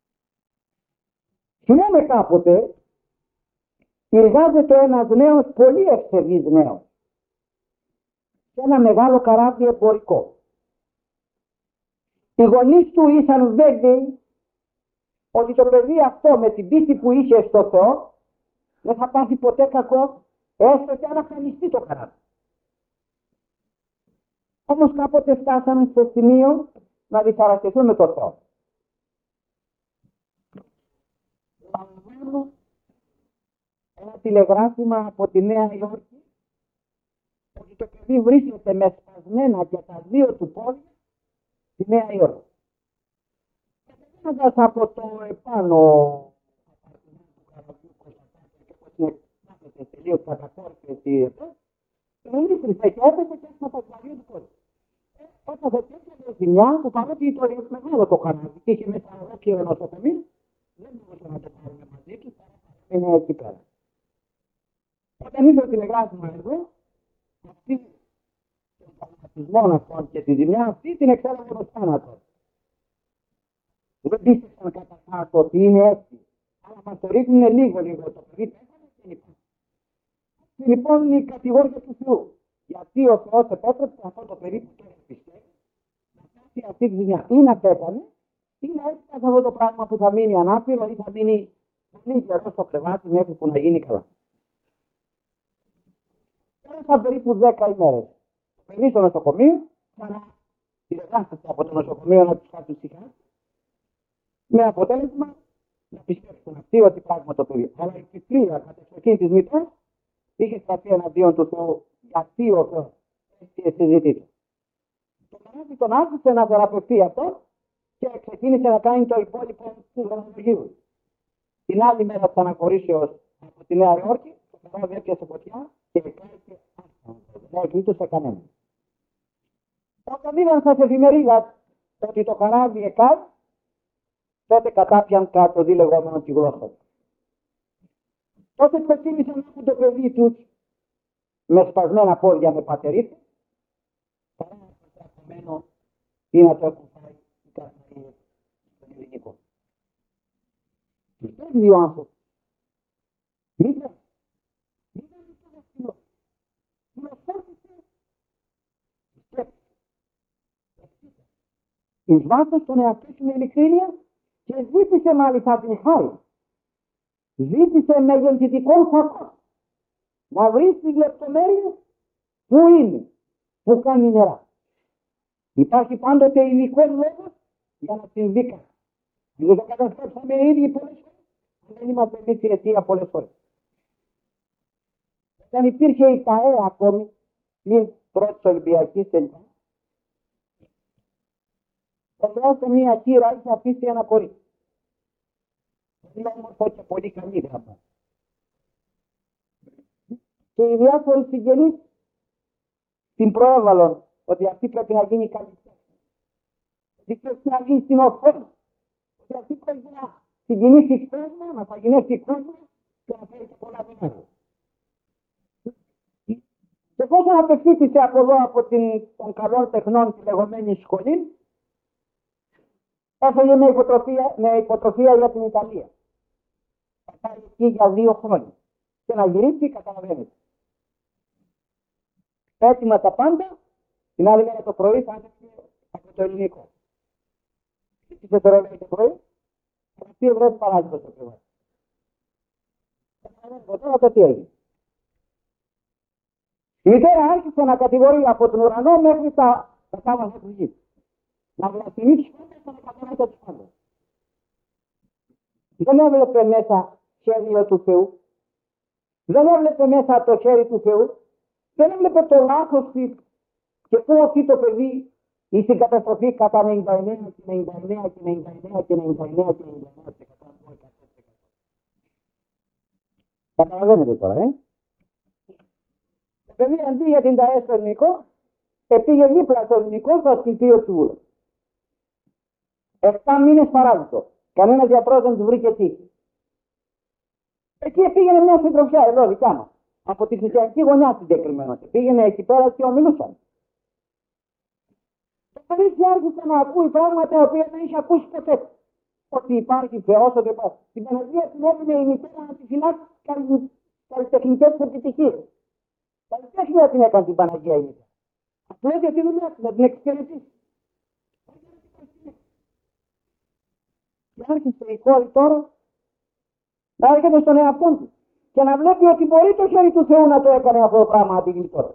Θυμάμαι κάποτε, εργάζεται ένας νέος, πολύ ευσεβής νέος, σε ένα μεγάλο καράβι εμπορικό. Οι γονείς του ήσαν βέβαιοι ότι το παιδί αυτό με την πίστη που είχε στο Θεό δεν θα πάθει ποτέ κακό, έστω και αν αφανιστεί το καράβι. Όμως κάποτε φτάσαμε στο σημείο να δυσαρεστηθούν με το Θεό. Λαμβάνω ένα τηλεγράφημα από τη Νέα Υόρκη ότι το παιδί βρίσκεται με σπασμένα και τα δύο του πόδια στη Νέα Υόρκη. Και περνώντας από το επάνω του καραβιού και όπως είναι κάθεται τελείως κατακόρυφες εδώ, γλίστρισε και έπεσε και έσπασε τα δύο του πόδια. Όταν θα τέτοια ζημιά που παρότι ήταν μεγάλο το καράβι και είχε μέσα ολόκληρο νοσοκομείο, δεν μπορούσε να το πάρουμε μαζί του, είναι εκεί πέρα. Όταν είδε το τηλεγράφημα εδώ, αυτή τον τραυματισμό αυτόν και τη ζημιά αυτή την εξέλαβε το θάνατο. Δεν πίστεψαν κατά κάτω ότι είναι έτσι, αλλά μας το ρίχνουν λίγο λίγο το παιδί πέθανε και λοιπόν. Και λοιπόν είναι η κατηγόρια του Θεού. Γιατί ο Θεός επέτρεψε αυτό το παιδί που τώρα πιστεύει να κάνει αυτή τη ζημιά. Ή να πέθανε, ή να έχει αυτό το πράγμα που θα μείνει ανάπηρο ή θα μείνει πολύ καιρό στο κρεβάτι μέχρι που να γίνει καλά. Πέρασαν περίπου δέκα ημέρες. Το παιδί στο νοσοκομείο, ξανά τηλεγράφησε από το νοσοκομείο να τους φάσει ψυχά, με αποτέλεσμα να πιστέψουν αυτοί ότι πράγμα το παιδί. Αλλά η κυκλία κατεξοχήν της μητράς είχε σταθεί εναντίον του Θεού, γιατί ο Θεός έτσι συζητείται. Το καράβι τον άφησε να θεραπευτεί αυτό και ξεκίνησε να κάνει το υπόλοιπο του δρομολογίου. Την άλλη μέρα της αναχωρήσεως από τη Νέα Υόρκη, το καράβι έπιασε φωτιά και εκάλυψε άσχημα. Δεν εκλείτωσε κανένα. Όταν είδαν στα εφημερίδα ότι το καράβι εκάλυψε, τότε κατάπιαν κάτω δι λεγόμενο τη γλώσσα. Τότε ξεκίνησαν να έχουν το παιδί τους με σπασμένα πόδια με πατερίτες, παρά να το τραχωμένο ή να το έχουν φάει οι καθαρίες στον ελληνικό. Τους παίρνει ο άνθρωπος. Μην δεν μην δεν είναι το δαχτυλό. Φιλοσόφησε. Σκέψτε. Εις βάθος τον εαυτό σου με ειλικρίνεια και ζήτησε μάλιστα την χάρη. Ζήτησε με γεννητικό φακό να βρει τις λεπτομέρειες που είναι, που κάνει νερά. Υπάρχει πάντοτε υλικό λόγος για να συμβεί κάτι. Δεν το καταστρέψαμε οι ίδιοι πολλές φορές. Δεν είμαστε εμείς η αιτία πολλές φορές. Όταν υπήρχε η ΤΑΕ ακόμη, πριν πρώτης Ολυμπιακής τελικά, ο Θεός σε μία κύρα είχε αφήσει ένα κορίτσι. Είναι όμορφο και πολύ καλή γραμμά. Και οι διάφοροι συγγενείς την προέβαλαν ότι αυτή πρέπει να γίνει καλή τέχνη. Ότι πρέπει να γίνει στην οθόνη. Ότι αυτή πρέπει να συγκινήσει κόσμο, να παγινεύσει κόσμο και να φέρει και πολλά δυνατά. Και εφόσον απευθύτησε από εδώ από την, των καλών τεχνών τη λεγόμενη σχολή, έφεγε με υποτροφία, με υποτροφία για την Ιταλία. Θα πάει εκεί για δύο χρόνια. Και να γυρίσει, καταλαβαίνετε. Έτοιμα τα πάντα, την άλλη μέρα το πρωί θα άντεξε από το ελληνικό. Τι τετρώνει το πρωί, αυτή η Ευρώπη παράδειγμα στο κρεβάτι. Καταλαβαίνετε τώρα το τι έγινε. Η μητέρα άρχισε να κατηγορεί από τον ουρανό μέχρι τα κατάβαση του γη. Να βλαστημεί τους πάντες και να κατηγορεί τους πάντες. Δεν έβλεπε μέσα χέρια του Θεού. Δεν έβλεπε μέσα το χέρι του Θεού. Δεν έβλεπε το λάθος της και πού οφεί το παιδί ή στην καταστροφή κατά ενενήντα εννέα και ενενήντα εννέα και ενενήντα εννέα και ενενήντα εννέα και ενενήντα εννέα τοις εκατό. Καταλαβαίνετε τώρα, ε. Το παιδί αντί για την ΤΑΕ στο ελληνικό, επήγε δίπλα στο ελληνικό στο ασκητήριο του Βούλου. Εφτά μήνες παράδεισο. Κανένας γιατρός δεν του βρήκε τύχη. Εκεί πήγαινε μια συντροφιά εδώ δικιά μας. Από τη χριστιανική γωνιά συγκεκριμένα. Πήγαινε εκεί πέρα και ομιλούσαν. Το παιδί άρχισε να ακούει πράγματα τα οποία δεν είχε ακούσει ποτέ. Ότι υπάρχει Θεός, ότι υπάρχει. Στην Παναγία την έδινε η μητέρα να τη φυλάξει καλλιτεχνικές της επιτυχίες. Καλλιτέχνια την έκανε την Παναγία η μητέρα. Απλώς για τη δουλειά της, να την εξυπηρετήσει. Και άρχισε η κόρη τώρα να έρχεται στον εαυτό του και να βλέπει ότι μπορεί το χέρι του Θεού να το έκανε αυτό το πράγμα να την γλιτώσει.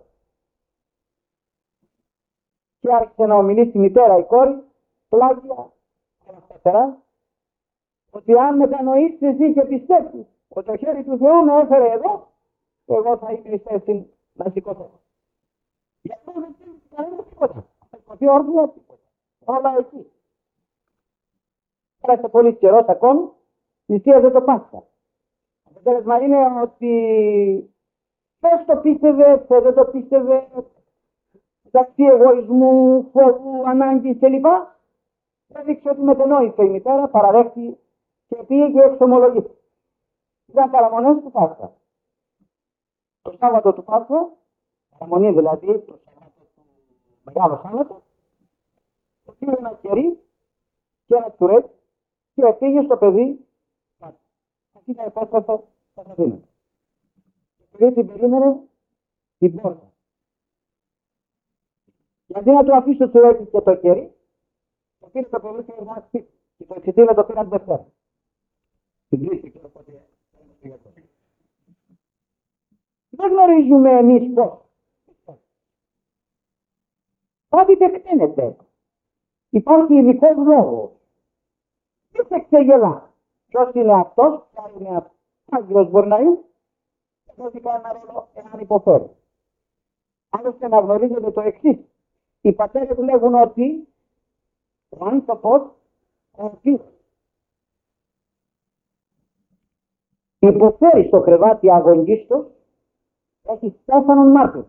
Και άρχισε να ομιλεί στη μητέρα η κόρη, πλάγια και σταθερά, ότι αν μετανοήσεις εσύ και πιστέψεις ότι το χέρι του Θεού με έφερε εδώ, εγώ θα είμαι θέση να σηκωθώ. Γι' αυτό δεν θέλει κανένα τίποτα. Θα σηκωθεί όρθια τίποτα. Όλα εκεί. Πέρασε πολύ καιρός ακόμη, θυσίαζε το Πάσχα. Το αποτέλεσμα είναι ότι ποιος το πίστευε, ποιος δεν το πίστευε, μεταξύ εγωισμού, φόβου, ανάγκης κλπ. Έδειξε ότι μετενόησε η μητέρα, παραδέχτη και πήγε και εξομολογήθηκε. Ήταν παραμονές του Πάσχα. Το Σάββατο του Πάσχα, παραμονή δηλαδή, το Σάββατο του Μεγάλο Σάββατο, πήρε ένα κερί και ένα τσουρέκι και πήγε στο παιδί κάτω. Αυτή τα επέστρεψε στα Σαββίνα. Το παιδί την περίμενε στην πόρτα. Γιατί να του αφήσει το τσουρέκι και το κερί, το πήρε το παιδί και ήρθα σπίτι. Και το εξητήριο το πήραν την Δευτέρα. Στην Τρίτη και οπότε. Δεν γνωρίζουμε εμείς πώς. Κάτι τεκταίνεται. Υπάρχει ειδικός λόγος. Δεν σε ξεγελά. Ποιος είναι αυτός, ποιος είναι αυτός. Άγγελος μπορεί να είναι. Δεν έχει κανένα ρόλο εάν υποφέρει. Άλλωστε να γνωρίζετε το εξής. Οι πατέρες λέγουν ότι ο άνθρωπος, ο οποίος υποφέρει στο κρεβάτι αγωνίστος, έχει στέφανον μάρτυρο.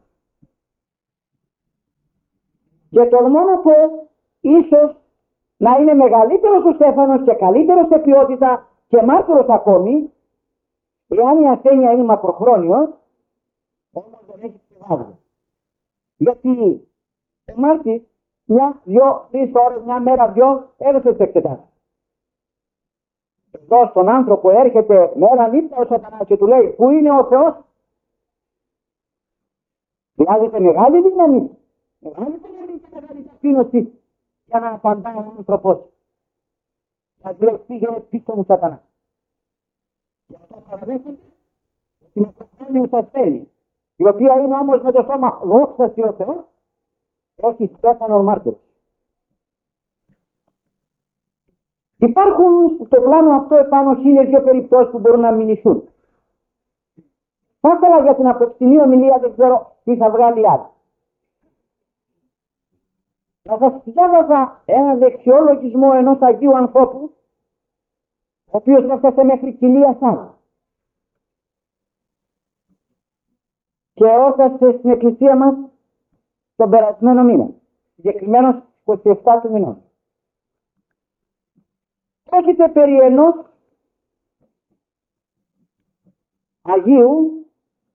Και τολμώ να πω, ίσως να είναι μεγαλύτερος ο στέφανος και καλύτερος σε ποιότητα και μάρτυρος ακόμη, εάν η ασθένεια είναι μακροχρόνιος, όμως δεν έχει ψηφάδια. Γιατί ο μάρτυρος μια, δυο, τρεις ώρες, μια μέρα, δυο, έδωσε τις εξετάσεις. Εδώ στον άνθρωπο έρχεται μέρα νύχτα ο Σατανάς και του λέει, πού είναι ο Θεός? Χρειάζεται μεγάλη δύναμη, μεγάλη δύναμη και μεγάλη ταπείνωση για να απαντάει ο άνθρωπος. Θα του λέει, πήγαινε πίσω μου Σατανά. Και αυτό παραδέχεται ότι με προχρόνιους ασθένειες, η οποία είναι όμως με το σώμα δόξα ο Θεός, έχει στέφανον μάρτυρος. Υπάρχουν στο πλάνο αυτό επάνω χίλιες δύο περιπτώσεις που μπορούν να μηνυθούν. Θα ήθελα για την απόψινή ομιλία, δεν ξέρω τι θα βγάλει άλλο. Θα σας διάβαζα ένα δεξιό λογισμό ενός Αγίου ανθρώπου, ο οποίος έφτασε μέχρι κοιλία θάνατο. Και έφτασε στην εκκλησία μας τον περασμένο μήνα, συγκεκριμένως είκοσι επτά του μηνός. Πρόκειται περί ενός Αγίου,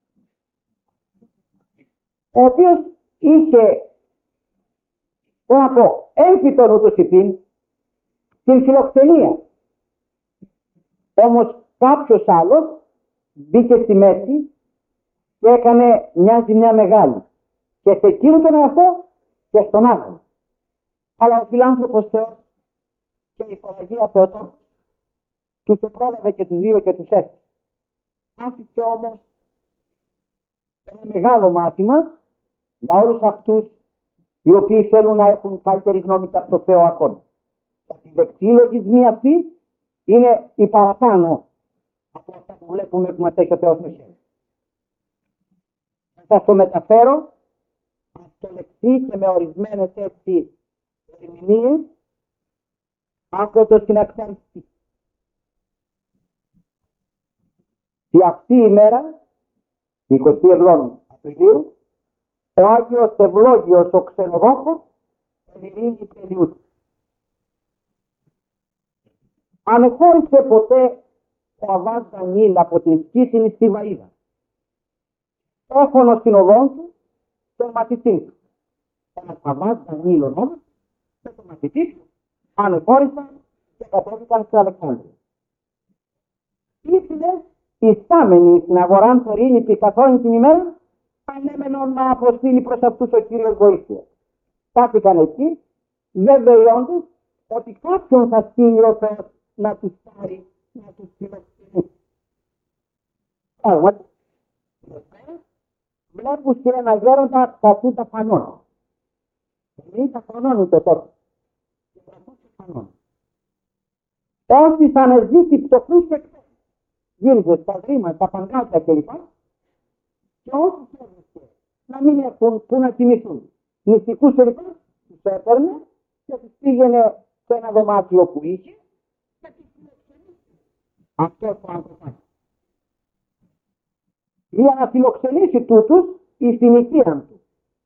ο οποίος είχε, να πω, έμφυτον ούτως υπήν, την φιλοκτενία. Όμως κάποιος άλλος μπήκε στη μέση και έκανε μια ζημιά μεγάλη. Και σε εκείνον τον εαυτό και στον άλλον. Αλλά ο φιλάνθρωπος Θεός και η Παναγία Θεοτόκος τους πρόλαβε και τους δύο και τους έφυγε. Άφησε όμως Ένα μεγάλο μάθημα για όλους αυτούς οι οποίοι θέλουν να έχουν καλύτερη γνώμη από το Θεό ακόμα. Οι δεξιοί λογισμοί αυτοί είναι οι παραπάνω από αυτά που βλέπουμε που μας έχει ο Θεός Μεσαίος. Θα σας το μεταφέρω αυτολεξή και με ορισμένες έτσι ερμηνείες από το συναξαριστή. Και αυτή η μέρα, εικοστή εβδόμη Απριλίου, ο Άγιος Ευλόγιος ο Ξενοδόχος ενηρύνει τελειούται. Ανεχώρησε ποτέ ο Αββάς Δανιήλ από την Σκύθινη στη Βαΐδα. Έχωνο στην οδόν του τον μαθητή του. Ένας Αββάς Δανιήλ ονόμας και τον μαθητή του ανεχώρησαν και κατέβηκαν στην Αλεξάνδρεια. Ήθελε ιστάμενοι στην αγορά Θερίνηπη καθόλου την ημέρα, ανέμενον να αποστείλει προς αυτούς ο Κύριος βοήθεια. Στάθηκαν εκεί, βεβαιώντας ότι κάποιον θα στείλει ο Θεός να τους πάρει, να τους φιλοξενήσει. Πράγματι, βλέπουν σε ένα γέροντα καθούν τα φανών. Δεν τα φανών ούτε τώρα. Όσοι θα αναζήσει πτωχούς εκτός, γύριζε στα γρήματα, τα παγκάτια κλπ. Και όσοι θέλουν να μην έχουν που να κοιμηθούν. Νηστικούς κλπ. Τους έπαιρνε και τους πήγαινε σε ένα δωμάτιο που είχε και τους φιλοξενήσει. Αυτό το άνθρωπο. Για να φιλοξενήσει τούτους εις την οικία του.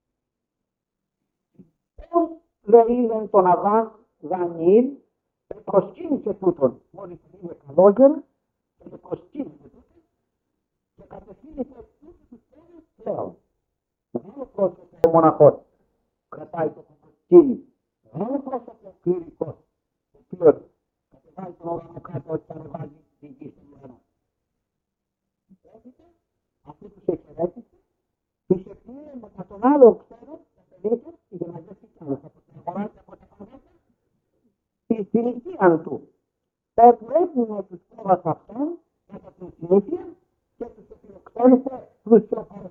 Πώς δεν είδαν τον Αββά Δανιήλ, προσκύνησε τούτον, μόλις είδε καλόγερα, και προσκύνησε τούτον και κατευθύνησε τούτους τους πόδους πλέον. Δεν πρόσωπο ο μοναχός, κρατάει το προσκύνη. Δεν πρόσωπο ο κληρικός, ο οποίος κατεβάζει τον ουρανό κάτω και ανεβάζει την γη στον ουρανό. Αυτοί τους εξαιρέτησε, τους επήρε με τον άλλο ξέρω, τα παιδίτες, οι γεμαζές ήταν από την αγορά και από τα παγέτα, στην ηλικία του. Πρέπει τους κόβας αυτών κατά την συνήθεια και τους επιλοξένησε πλουσιοπαρός.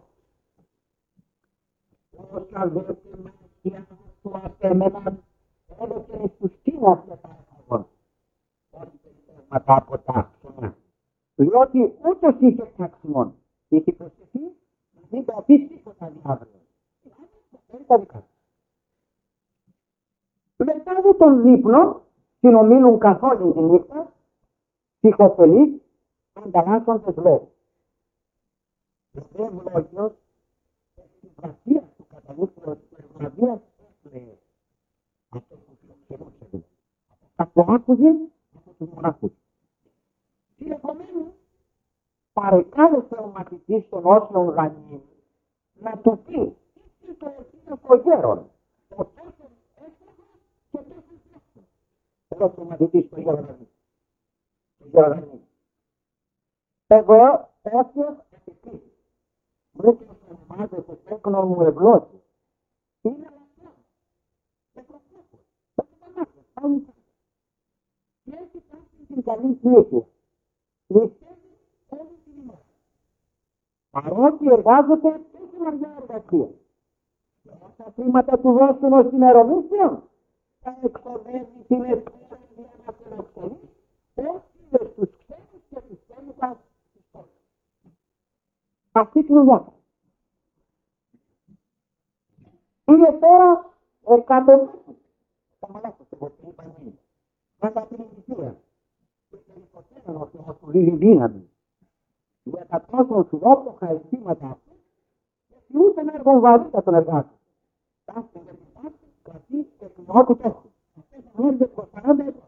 Όσα δε τη μάχια του απέμεναν, έδωκεν στους Κίνας και παρακαλών. Όχι περισσεύματα από τα άξονα. Διότι ούτως είχε τάξιμον. Είχε προσθεθεί να μην το αφήσει τίποτα αύριο. Είναι τα δικά του. Μετά από τον δείπνο, συνομίλουν καθόλου τη νύχτα, ψυχοφελείς, ανταλλάσσοντες λόγους. Ο δε Ευλόγιος, στην βρασία του καταλήξει ότι η ευλογία έφερε αυτό που φιλοξενούσε. Αυτό άκουγε από τους μοναχούς. Συνεπομένως, παρεκάλεσε ο μαθητής των όσων Δανιήλ να του πει τι το εκείνο το γέρον, ο τόσος έφερε και τόσος έφερε. Εδώ ο μαθητής το γέρον. Εγώ έφυγες επιτής. Βρήκες ονομάζεται τέκνο μου ευλόγιο. Είναι λαθρό. Δεν προσέχω. Δεν το μάθω. Και έχει κάνει την καλή συνήθεια. Λυστεύει όλη την ημέρα. Παρότι εργάζεται τόσο βαριά εργασία. Τα χρήματα του δώσουν ως ημερομίσιο, θα εξοδεύει την ευκαιρία για να φιλοξενεί όσοι στους ξένους και τους ξένους αυτούς. Αυτή τη δουλειά. Είναι τώρα εκατομμύρια. Τα μαλάκια του ποτέ είπαν είναι. Κατά την ηλικία. Και περίπτωσαν ο Θεός του λίγη δύναμη. Για τα τόσο φιλόπλοκα αισθήματα αυτού, και ούτε ένα έργο βαρύτα τον εργάτη. Τάστε για την τάξη, κρατή και κοινότητα του. Αυτές θα έρθει από σαράντα έτος.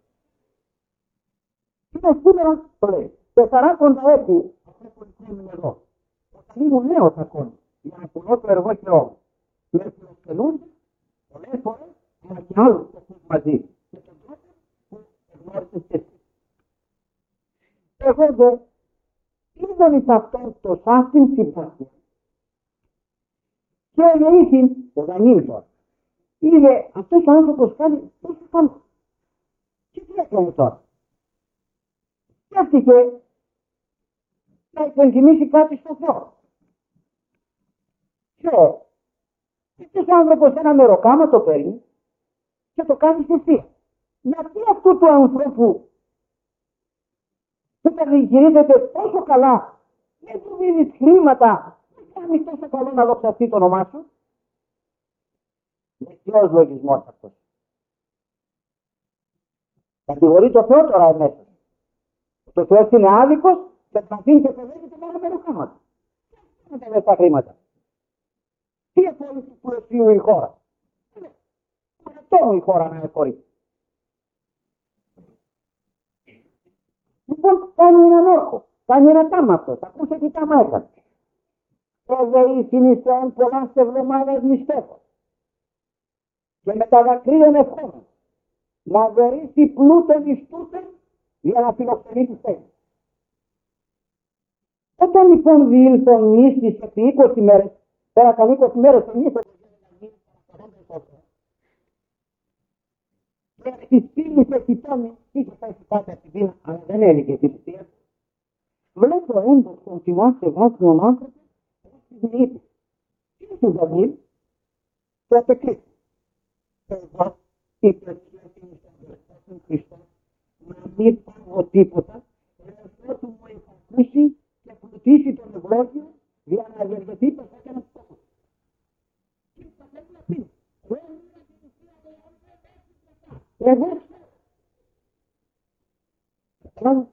Είναι σήμερα, το λέει, τεσσαράκοντα έτη αυτό που λυκρύνουν εδώ. Όταν ήμουν νέος ακόμη, για να πουλώ το εργό χειρό. Με φιλοξενούνται πολλές φορές, αλλά και άλλους τεχνούς μαζί. Και τον τρόπο που γνώρισες και εσύ. Εγώ δε, είδαν εις αυτόν το σάστην συμπάθεια. Και ήρθαν, ο Δανιήλ τώρα, είδε αυτός ο άνθρωπος κάνει τόσο πάνω. Και τι έκανε τώρα. Σκέφτηκε να υπενθυμίσει κάτι στο Θεό. Και αυτός ο άνθρωπος ένα μεροκάμα το παίρνει και το κάνει θυσία. Γιατί αυτού του ανθρώπου που τα διαχειρίζεται τόσο καλά, δεν του δίνεις χρήματα, δεν κάνει τόσο καλό να δοξαστεί το όνομά σου? Με ποιος λογισμός αυτός? Κατηγορεί το Θεό τώρα εμέσως. Το Θεός είναι άδικος και θα αφήνει και παιδεύεται με ένα μεροκάμα. Τι θα τα χρήματα? Τι εφόλει του πλαισίου η χώρα? Αυτό η χώρα να εφορεί. Λοιπόν, κάνει έναν όρκο, κάνει ένα τάμα αυτό. Θα ακούσε τι τάμα έκανε. Οδεή συνιστών πολλά εβδομάδας μυστεύω. Και με τα δακρύων ευχών να βερίσει πλούτον εις τούτον για να φιλοξενεί τους θέλει. Όταν λοιπόν διήλθον νήστης επί είκοσι μέρες, πέρασαν είκοσι μέρες τον νήστος, και στις πύλης εξητώνει, είχε πάει πάτε από την πύλη, αλλά δεν έλεγε την πύλη. Βλέπω έντος τον θυμάσαι βάζουν άνθρωπο, στην είπε. Τι είναι το Δανίλ? Και απεκρίθηκε. Εγώ είπε στον Χριστό να μην πάω τίποτα, ενώ του μου υπακούσει και πλουτίσει τον ευλόγιο για να ευεργεθεί πασά και να του πω. Τι θα πρέπει να πει? Εγώ ξέρω.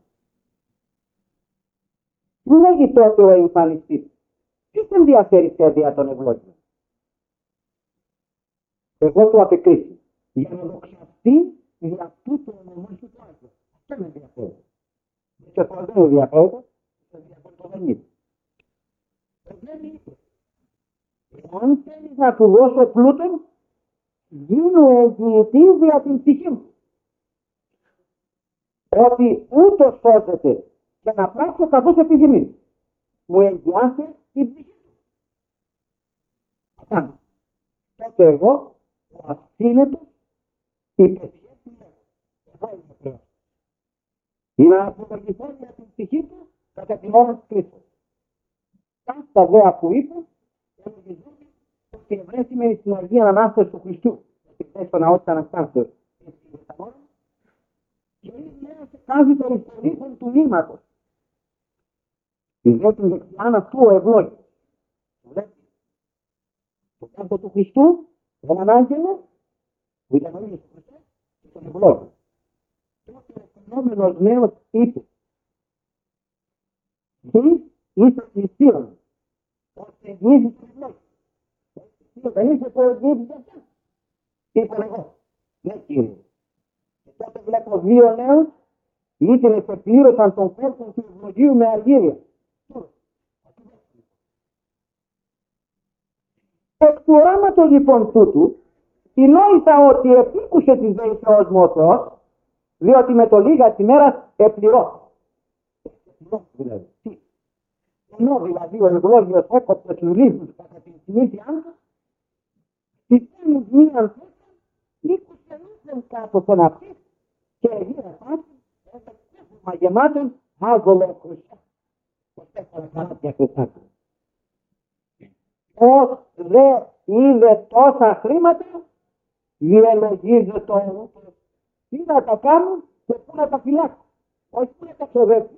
Μου λέγει τότε ο εμφανιστής. Τι σε ενδιαφέρει σε διά των ευλόγιων? Εγώ του απεκρίθη. Για να δοξαστεί για αυτού το όνομα σου το Άγιο. Αυτό με ενδιαφέρει. Και αυτό δεν με ενδιαφέρει. Με ενδιαφέρει το δεν είπε. Δεν είπε. Αν θέλεις να του δώσω πλούτον, γίνω εγγυητής δια την ψυχή μου. Ότι ούτως σώζεται και να πράξω καθώς επιθυμεί. Μου εγγυάται την ψυχή του. Αυτά. Τότε εγώ, ο ασύνετος, υπεσχέθη εγώ είμαι πλέον. Είναι να απολογηθώ για την ψυχή του κατά την ώρα του Κρίστου. Αυτά δε αφού είπε, ευλογιζόμαι ότι ευρέθημε στην αργία ανάσταση του Χριστού. Επειδή στο ναό της Αναστάσεως. Και είναι σε κάθε των ιστορικών του νήματος. Ιδέω την δεξιάν αυτού ο ευλόγιος. Βλέπετε. Το κάτω του Χριστού, έναν άγγελο, που ήταν ο ίδιος του Χριστού, και τον ευλόγιο. Τότε ο φαινόμενος νέος είπε, «Δι είσαι θυσίων, ώστε εγγύησης τον ευλόγιο». Δεν είσαι που εγγύησης αυτός. Είπα εγώ, ναι κύριε. Και τότε βλέπω δύο νέους, ήτινες επλήρωσαν τον κόρπο του ευλογίου με αργύρια. Εκ του οράματος λοιπόν τούτου, συνόησα ότι επίκουσε της ΔΕΗ Θεός μου ο Θεός, διότι με το λίγα της ημέρας επληρώ. Δηλαδή, τι. Ενώ δηλαδή ο ευλόγιος έκοψε τους λίθους κατά την συνήθεια του, τη στέλνει μία ανθρώπου, είκοσι λίθους κάτω σε ένα πίσω και γύρω πάνω, ένα κέφωμα γεμάτων άζολο χρυσά. Το τέσσερα καράτια χρυσά. Ως δε είδε τόσα χρήματα, διελογίζεται το ούτως. Τι να τα κάνουν και πού να τα φυλάξουν. Όχι πού να τα ξοδεύουν.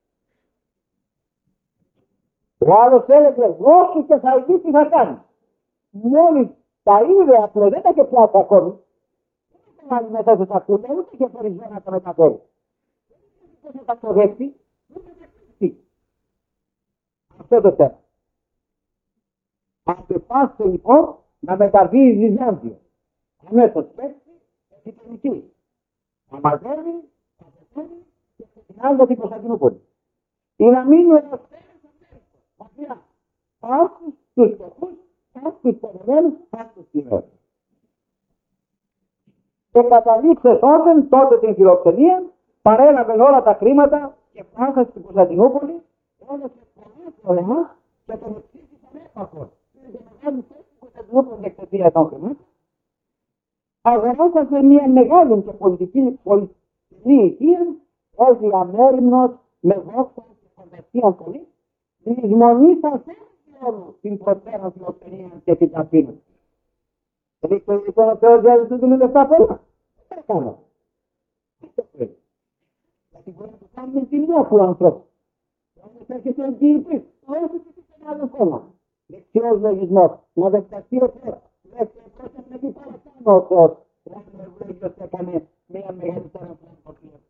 Ο άλλος έλεγε δώσου και θα δει τι θα κάνει. Μόλις τα είδε απλό, δεν τα και πιάσει ακόμη. Δεν θα βάλει μετά στο σακούλια, ούτε και χωρισμό να τα μεταφέρει. Δεν θα τα ξοδεύσει, δεν θα τα ξοδεύσει. Αυτό το θέμα. Απεπάστε λοιπόν να μεταβεί η Βυζάντιο. Αμέσως πέφτει επιτελική. Να μαζεύει, να πεθαίνει και ξεκινάει για την Κωνσταντινούπολη. Ή να μείνει ο Δευτέρης μακριά. Άκους τους φτωχούς, άκους τους πονεμένους, άκους τους κοινούς. Και καταλήξε όταν τότε την φιλοξενία παρέλαβε όλα τα χρήματα και πάσα στην Κωνσταντινούπολη, όλες τις πολλές ολεμάς και τον εξήγησαν έπακος. Για μεγάλη θέση που θα δούμε εξαιτία των χρημάτων, αγοράσατε μια μεγάλη και πολιτική πολιτική οικία ως διαμέριμνος με δόξα και φαντασία πολύ, δυσμονήσατε καθόλου την προτέρα φιλοξενία και την ταπείνωση. Δηλαδή, λοιπόν, ο Θεός δεν του δίνει λεφτά πολλά. Δεν θα κάνω. Δεν το πρέπει. Γιατί μπορεί να του κάνουμε την ίδια του ανθρώπου. Όμως έρχεται εγγυητής. Όχι και σε ένα άλλο κόμμα. Δεξιός λογισμός. Να δεχτεί ο Θεός. Λέξτε, πρώτα με τι παρακάνω ο Θεός. Ο Ευλόγιος έκανε μια μεγαλύτερη ανθρώπινη.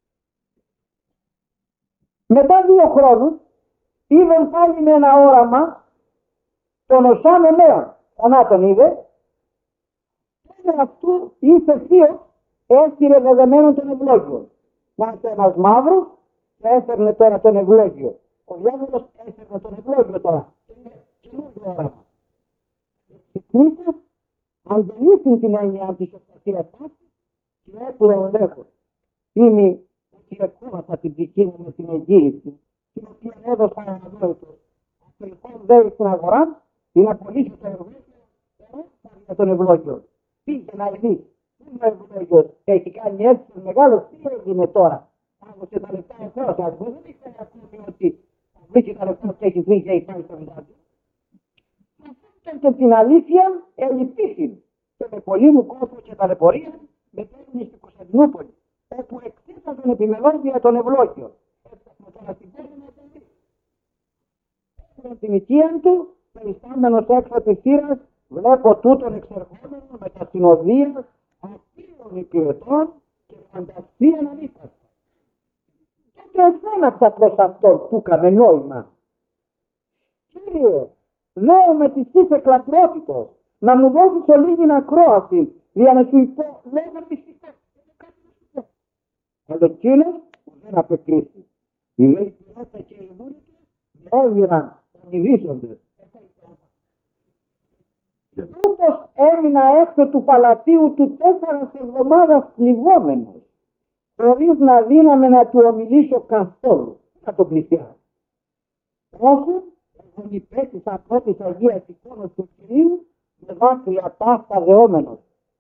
Μετά δύο χρόνους, είδαν πάλι με ένα όραμα τον Ωσάνο νέον. Ξανά τον είδε. Και αυτού ήρθε θείος, έστειλε δεδεμένον τον Ευλόγιο. Να είσαι ένας μαύρος και έφερνε τώρα τον Ευλόγιο. Ο διάβολος έφερνε τον Ευλόγιο τώρα. Καινούργιο όραμα. Ξυπνήσε, αντιλήφθη την έννοια της οστασίας τάσης και έπλεον λέγω. Είμαι και εκκούβασα την ψυχή μου με την εγγύηση, την οποία έδωσα αναδόητος. Αυτό λοιπόν δέει στην αγορά, είναι απολύσει το Ευλόγιο, για τον Ευλόγιο. Πήγε να δει, πού είναι ο Ευλόγιος, έχει κάνει έτσι μεγάλο, τι έγινε τώρα. Άκουσε τα λεφτά ο Θεός, ας πούμε, δεν ήξερε ακόμη ότι βρήκε τα λεφτά και έχει βρει και έχει πάει στο βιβλίο. Αυτό και την αλήθεια ελυπήθη και με πολύ μου κόπο και ταλαιπωρία μετέβαινε στην Κωνσταντινούπολη, όπου εξέταζαν επιμελώς για τον Ευλόγιο. Έφτασαν τώρα στην πόλη να τον δει. Έφτασαν την οικία του, περιστάμενος έξω της θύρας, βλέπω τούτον εξερχόμενο με τα συνοδεία απείρων υπηρετών και φαντασία ανήφαστα. Και εφώναξα προς αυτόν που έκαμε νόημα. Κύριε, λέω με τη είσαι κλατρότητος, να μου δώσεις ολίγην ακρόαση, για να σου πω, λέω να τη σηκώ. Αλλά εκείνος δεν απεκρίθη. Η λέει πειράτα και οι δούλοι του με έβγαιναν ονειδίσσοντες. Τούτος έμεινα έξω του παλατίου του τέσσερας εβδομάδας θλιβόμενος, χωρίς να δύναμε να του ομιλήσω καθόλου, να τον πλησιάσω. Όσο εγώ υπέστησα πρώτης Αγίας εικόνος του Κυρίου, με δάκρυα ταύτα δεόμενος.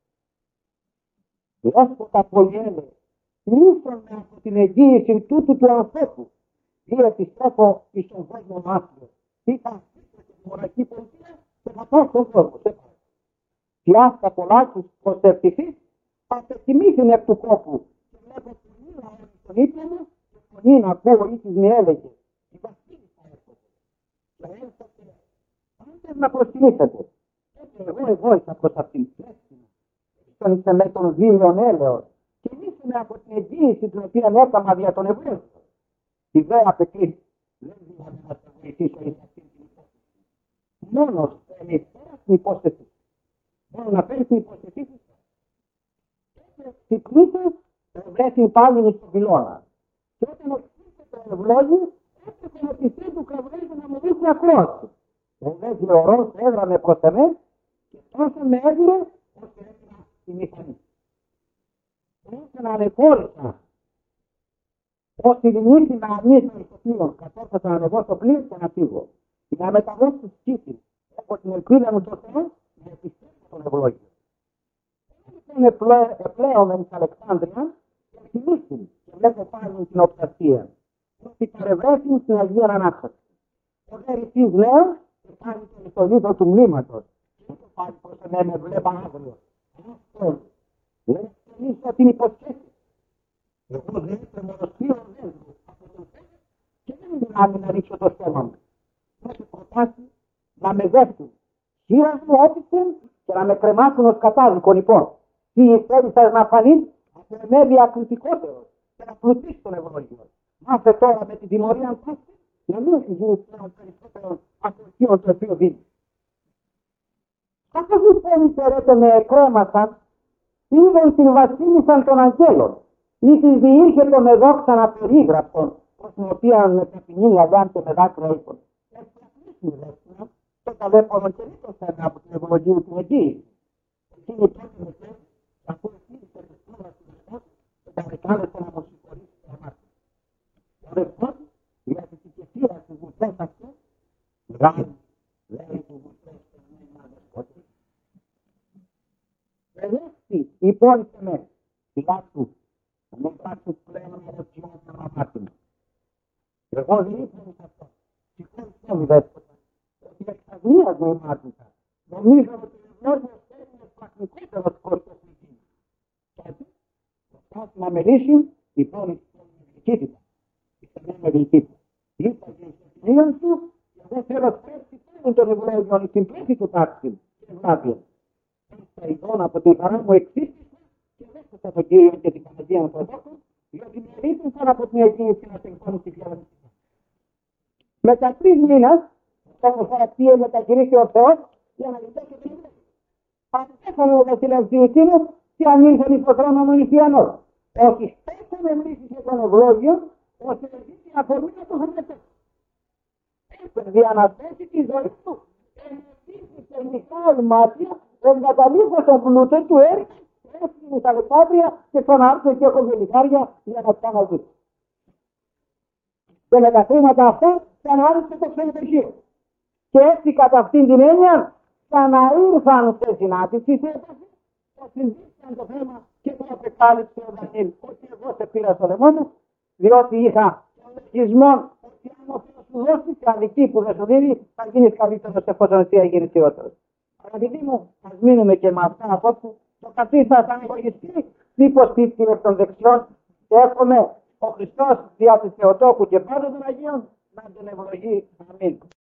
Δέσποτα πολυέλε, λύσσομαι από την εγγύηση τούτου του ανθρώπου, διότι επιστρέφω εις τον κόσμο μάθιο. Είπα αφήσω την μορακή πολιτεία και θα πάω στον κόσμο. Πιάστα πολλά τους προσεπτηθείς, απεκτιμήθην εκ του κόπου και βλέπω πολύ να έρθει στον ύπνο μου και φωνή να ακούω ή της μη έλεγε. Η βασίλισσα έρχεται. Και έρχεται, πάντες να προσκυνήσετε. Έτσι εγώ εγώησα προς αυτήν. Στον είσαι με τον δίλιον έλεος και λύσουμε από την εγγύηση την οποία έκανα δια τον Εβραίο. Η δε απεκρίθη. Δεν δηλαδή να σε βοηθήσω εις αυτήν την υπόθεση. Μόνος θέλει πέρα στην υπόθεση. Μόνο να παίρνει την υπόθεση σου. Και ξυπνήσε, βρέθη πάλι στον πυλώνα. Και όταν οξύσε το Ευλόγιο, έπρεπε ότι θες του κραυγάζει να μου δείξει ακρόαση. Ο δε γεωρός έδρανε προς εμέ και τόσο με έδειρε ώστε έμεινα στη μηχανή. Όσο να ανεχώρησα, ως τη δημιουργή να αρνήσω στο πλοίο, κατόρθωσα να ανεβώ στο πλοίο και να φύγω. Και να μεταβώ στους σκύφους. Έχω την ελπίδα μου το Θεό να επιστρέψω τον Ευλόγιο. Είναι πλέον με της Αλεξάνδρεια και θυμήθη και βλέπω πάλι την οπτασία. Ότι παρευρέθη στην Αγία Ανάσταση. Ο γεριτής νέος και πάλι τον ιστολίδο του μνήματος. Και το πάλι προς εμένα με βλέπα αύριο. Αυτό δεν θυμίσω την υποσχέση. Εγώ δεν είμαι μονοσπύρο δέντρο από τον Θεό και δεν είναι δυνάμει να ρίξω το στόμα μου. Πρέπει προτάσει να με δέχτουν. Χείρας μου όπισθεν και να με κρεμάσουν ως κατάδικο λοιπόν. Τι θέλησας να φανείς, από εμέ διακριτικότερος και να πλουτίσεις τον Ευλόγιο. Μάθε τώρα με την τιμωρία του να μην έχει γίνει πλέον περισσότερο από εκείνον το οποίο δίνει. Καθώς λοιπόν υστερέτε με εκρέμασαν, είδαν την βασίλισσαν των αγγέλων. Ήσυς διήρχετο με δόξαν απερίγραπτον, προς την οποία με ταπεινή αγιάντε με δάκρυα ύπον. Ευπραγμίσμη δέστηνα, και τα δε πονοκαιρίτωσαν από την ευλογίου την εγγύηση. Εκείνη τότε με θες, αφού εσύρισε τη στούρα του Δεσπότ, και τα δεκάλεσε να μου συγχωρήσει την αμάρτηση. Ο Δεσπότ, για τη συγκεκριά του βουλτές αυτού, βγάλει, λέει του βουλτές και μήνα Δεσπότη. Ελέγχθη, υπόλοιπε με, σιγά του, να μην πράξεις πλέον ερωτιών των αμάρτημα. Εγώ δεν ήθελα αυτό. Συγχώρησέ μου Δέσποτα, ότι της εξαγνίας νοημάτισα. Νομίζω ότι ο ευλόγιος είναι πρακτικότερος κόστος εκείνη. Γιατί, θα να μερίσει η πόλη της ευλογικήτητα. Η στενή ευλογικήτητα. Είπα και η κοινωνία σου, εγώ θέλω πέσει πέραν των ευλόγιων στην πλήθη του τάξη και ευλάβεια. Έστα εικόνα από την χαρά μου εξήστησα και δέχτησα τον Κύριο και την Παναγία μου τον Δόκο, διότι με ρίτησαν από την εκκίνηση να τελειώνει τη διαδικασία. Μετά τρεις μήνες, όπως χαρακτήρια μετακηρύχθηκε ο Θεός, για να λυθέσει την ιδέα. Απέθανε ο βασιλεύς Διοικήνος και ανήλθαν εις το θρόνο μου νηφιανός. Όχι στέσαμε μνήσεις των ευλόγιων, ώστε να δει την αφορμή να το χρειαστεί. Έπαιρνε διαναστέσει τη ζωή του. Ενεργήσει τεχνικά μάτια, εγκαταλείπω τον πλούτο του έριξε, έφυγε στα Αλεξάνδρεια και ξανάρθε και έχω γενικάρια για να ξαναζήσει. Και με τα χρήματα αυτά ξανάρθε το ξενοδοχείο. Και έτσι κατά αυτήν την έννοια ξαναήρθαν σε συνάντηση, σε έπαση, θα συζήτησαν το θέμα και το απεκάλυψε ο Δανίλ. Ότι εγώ σε πήρα στο λαιμό, διότι είχα λογισμό ότι αν ο Θεός σου δώσει και αδική που δεν σου δίνει, θα γίνεις καλύτερος εφόσον εσύ έγινες χειρότερος. Αγαπητοί μου, ας μείνουμε και με αυτά απόψε. Το καθίστα σαν εγωιστή, μήπως πίπτει εκ των δεξιών και εύχομαι ο Χριστός δια της Θεοτόκου και πάντων των Αγίων να τον ευλογεί. Αμήν.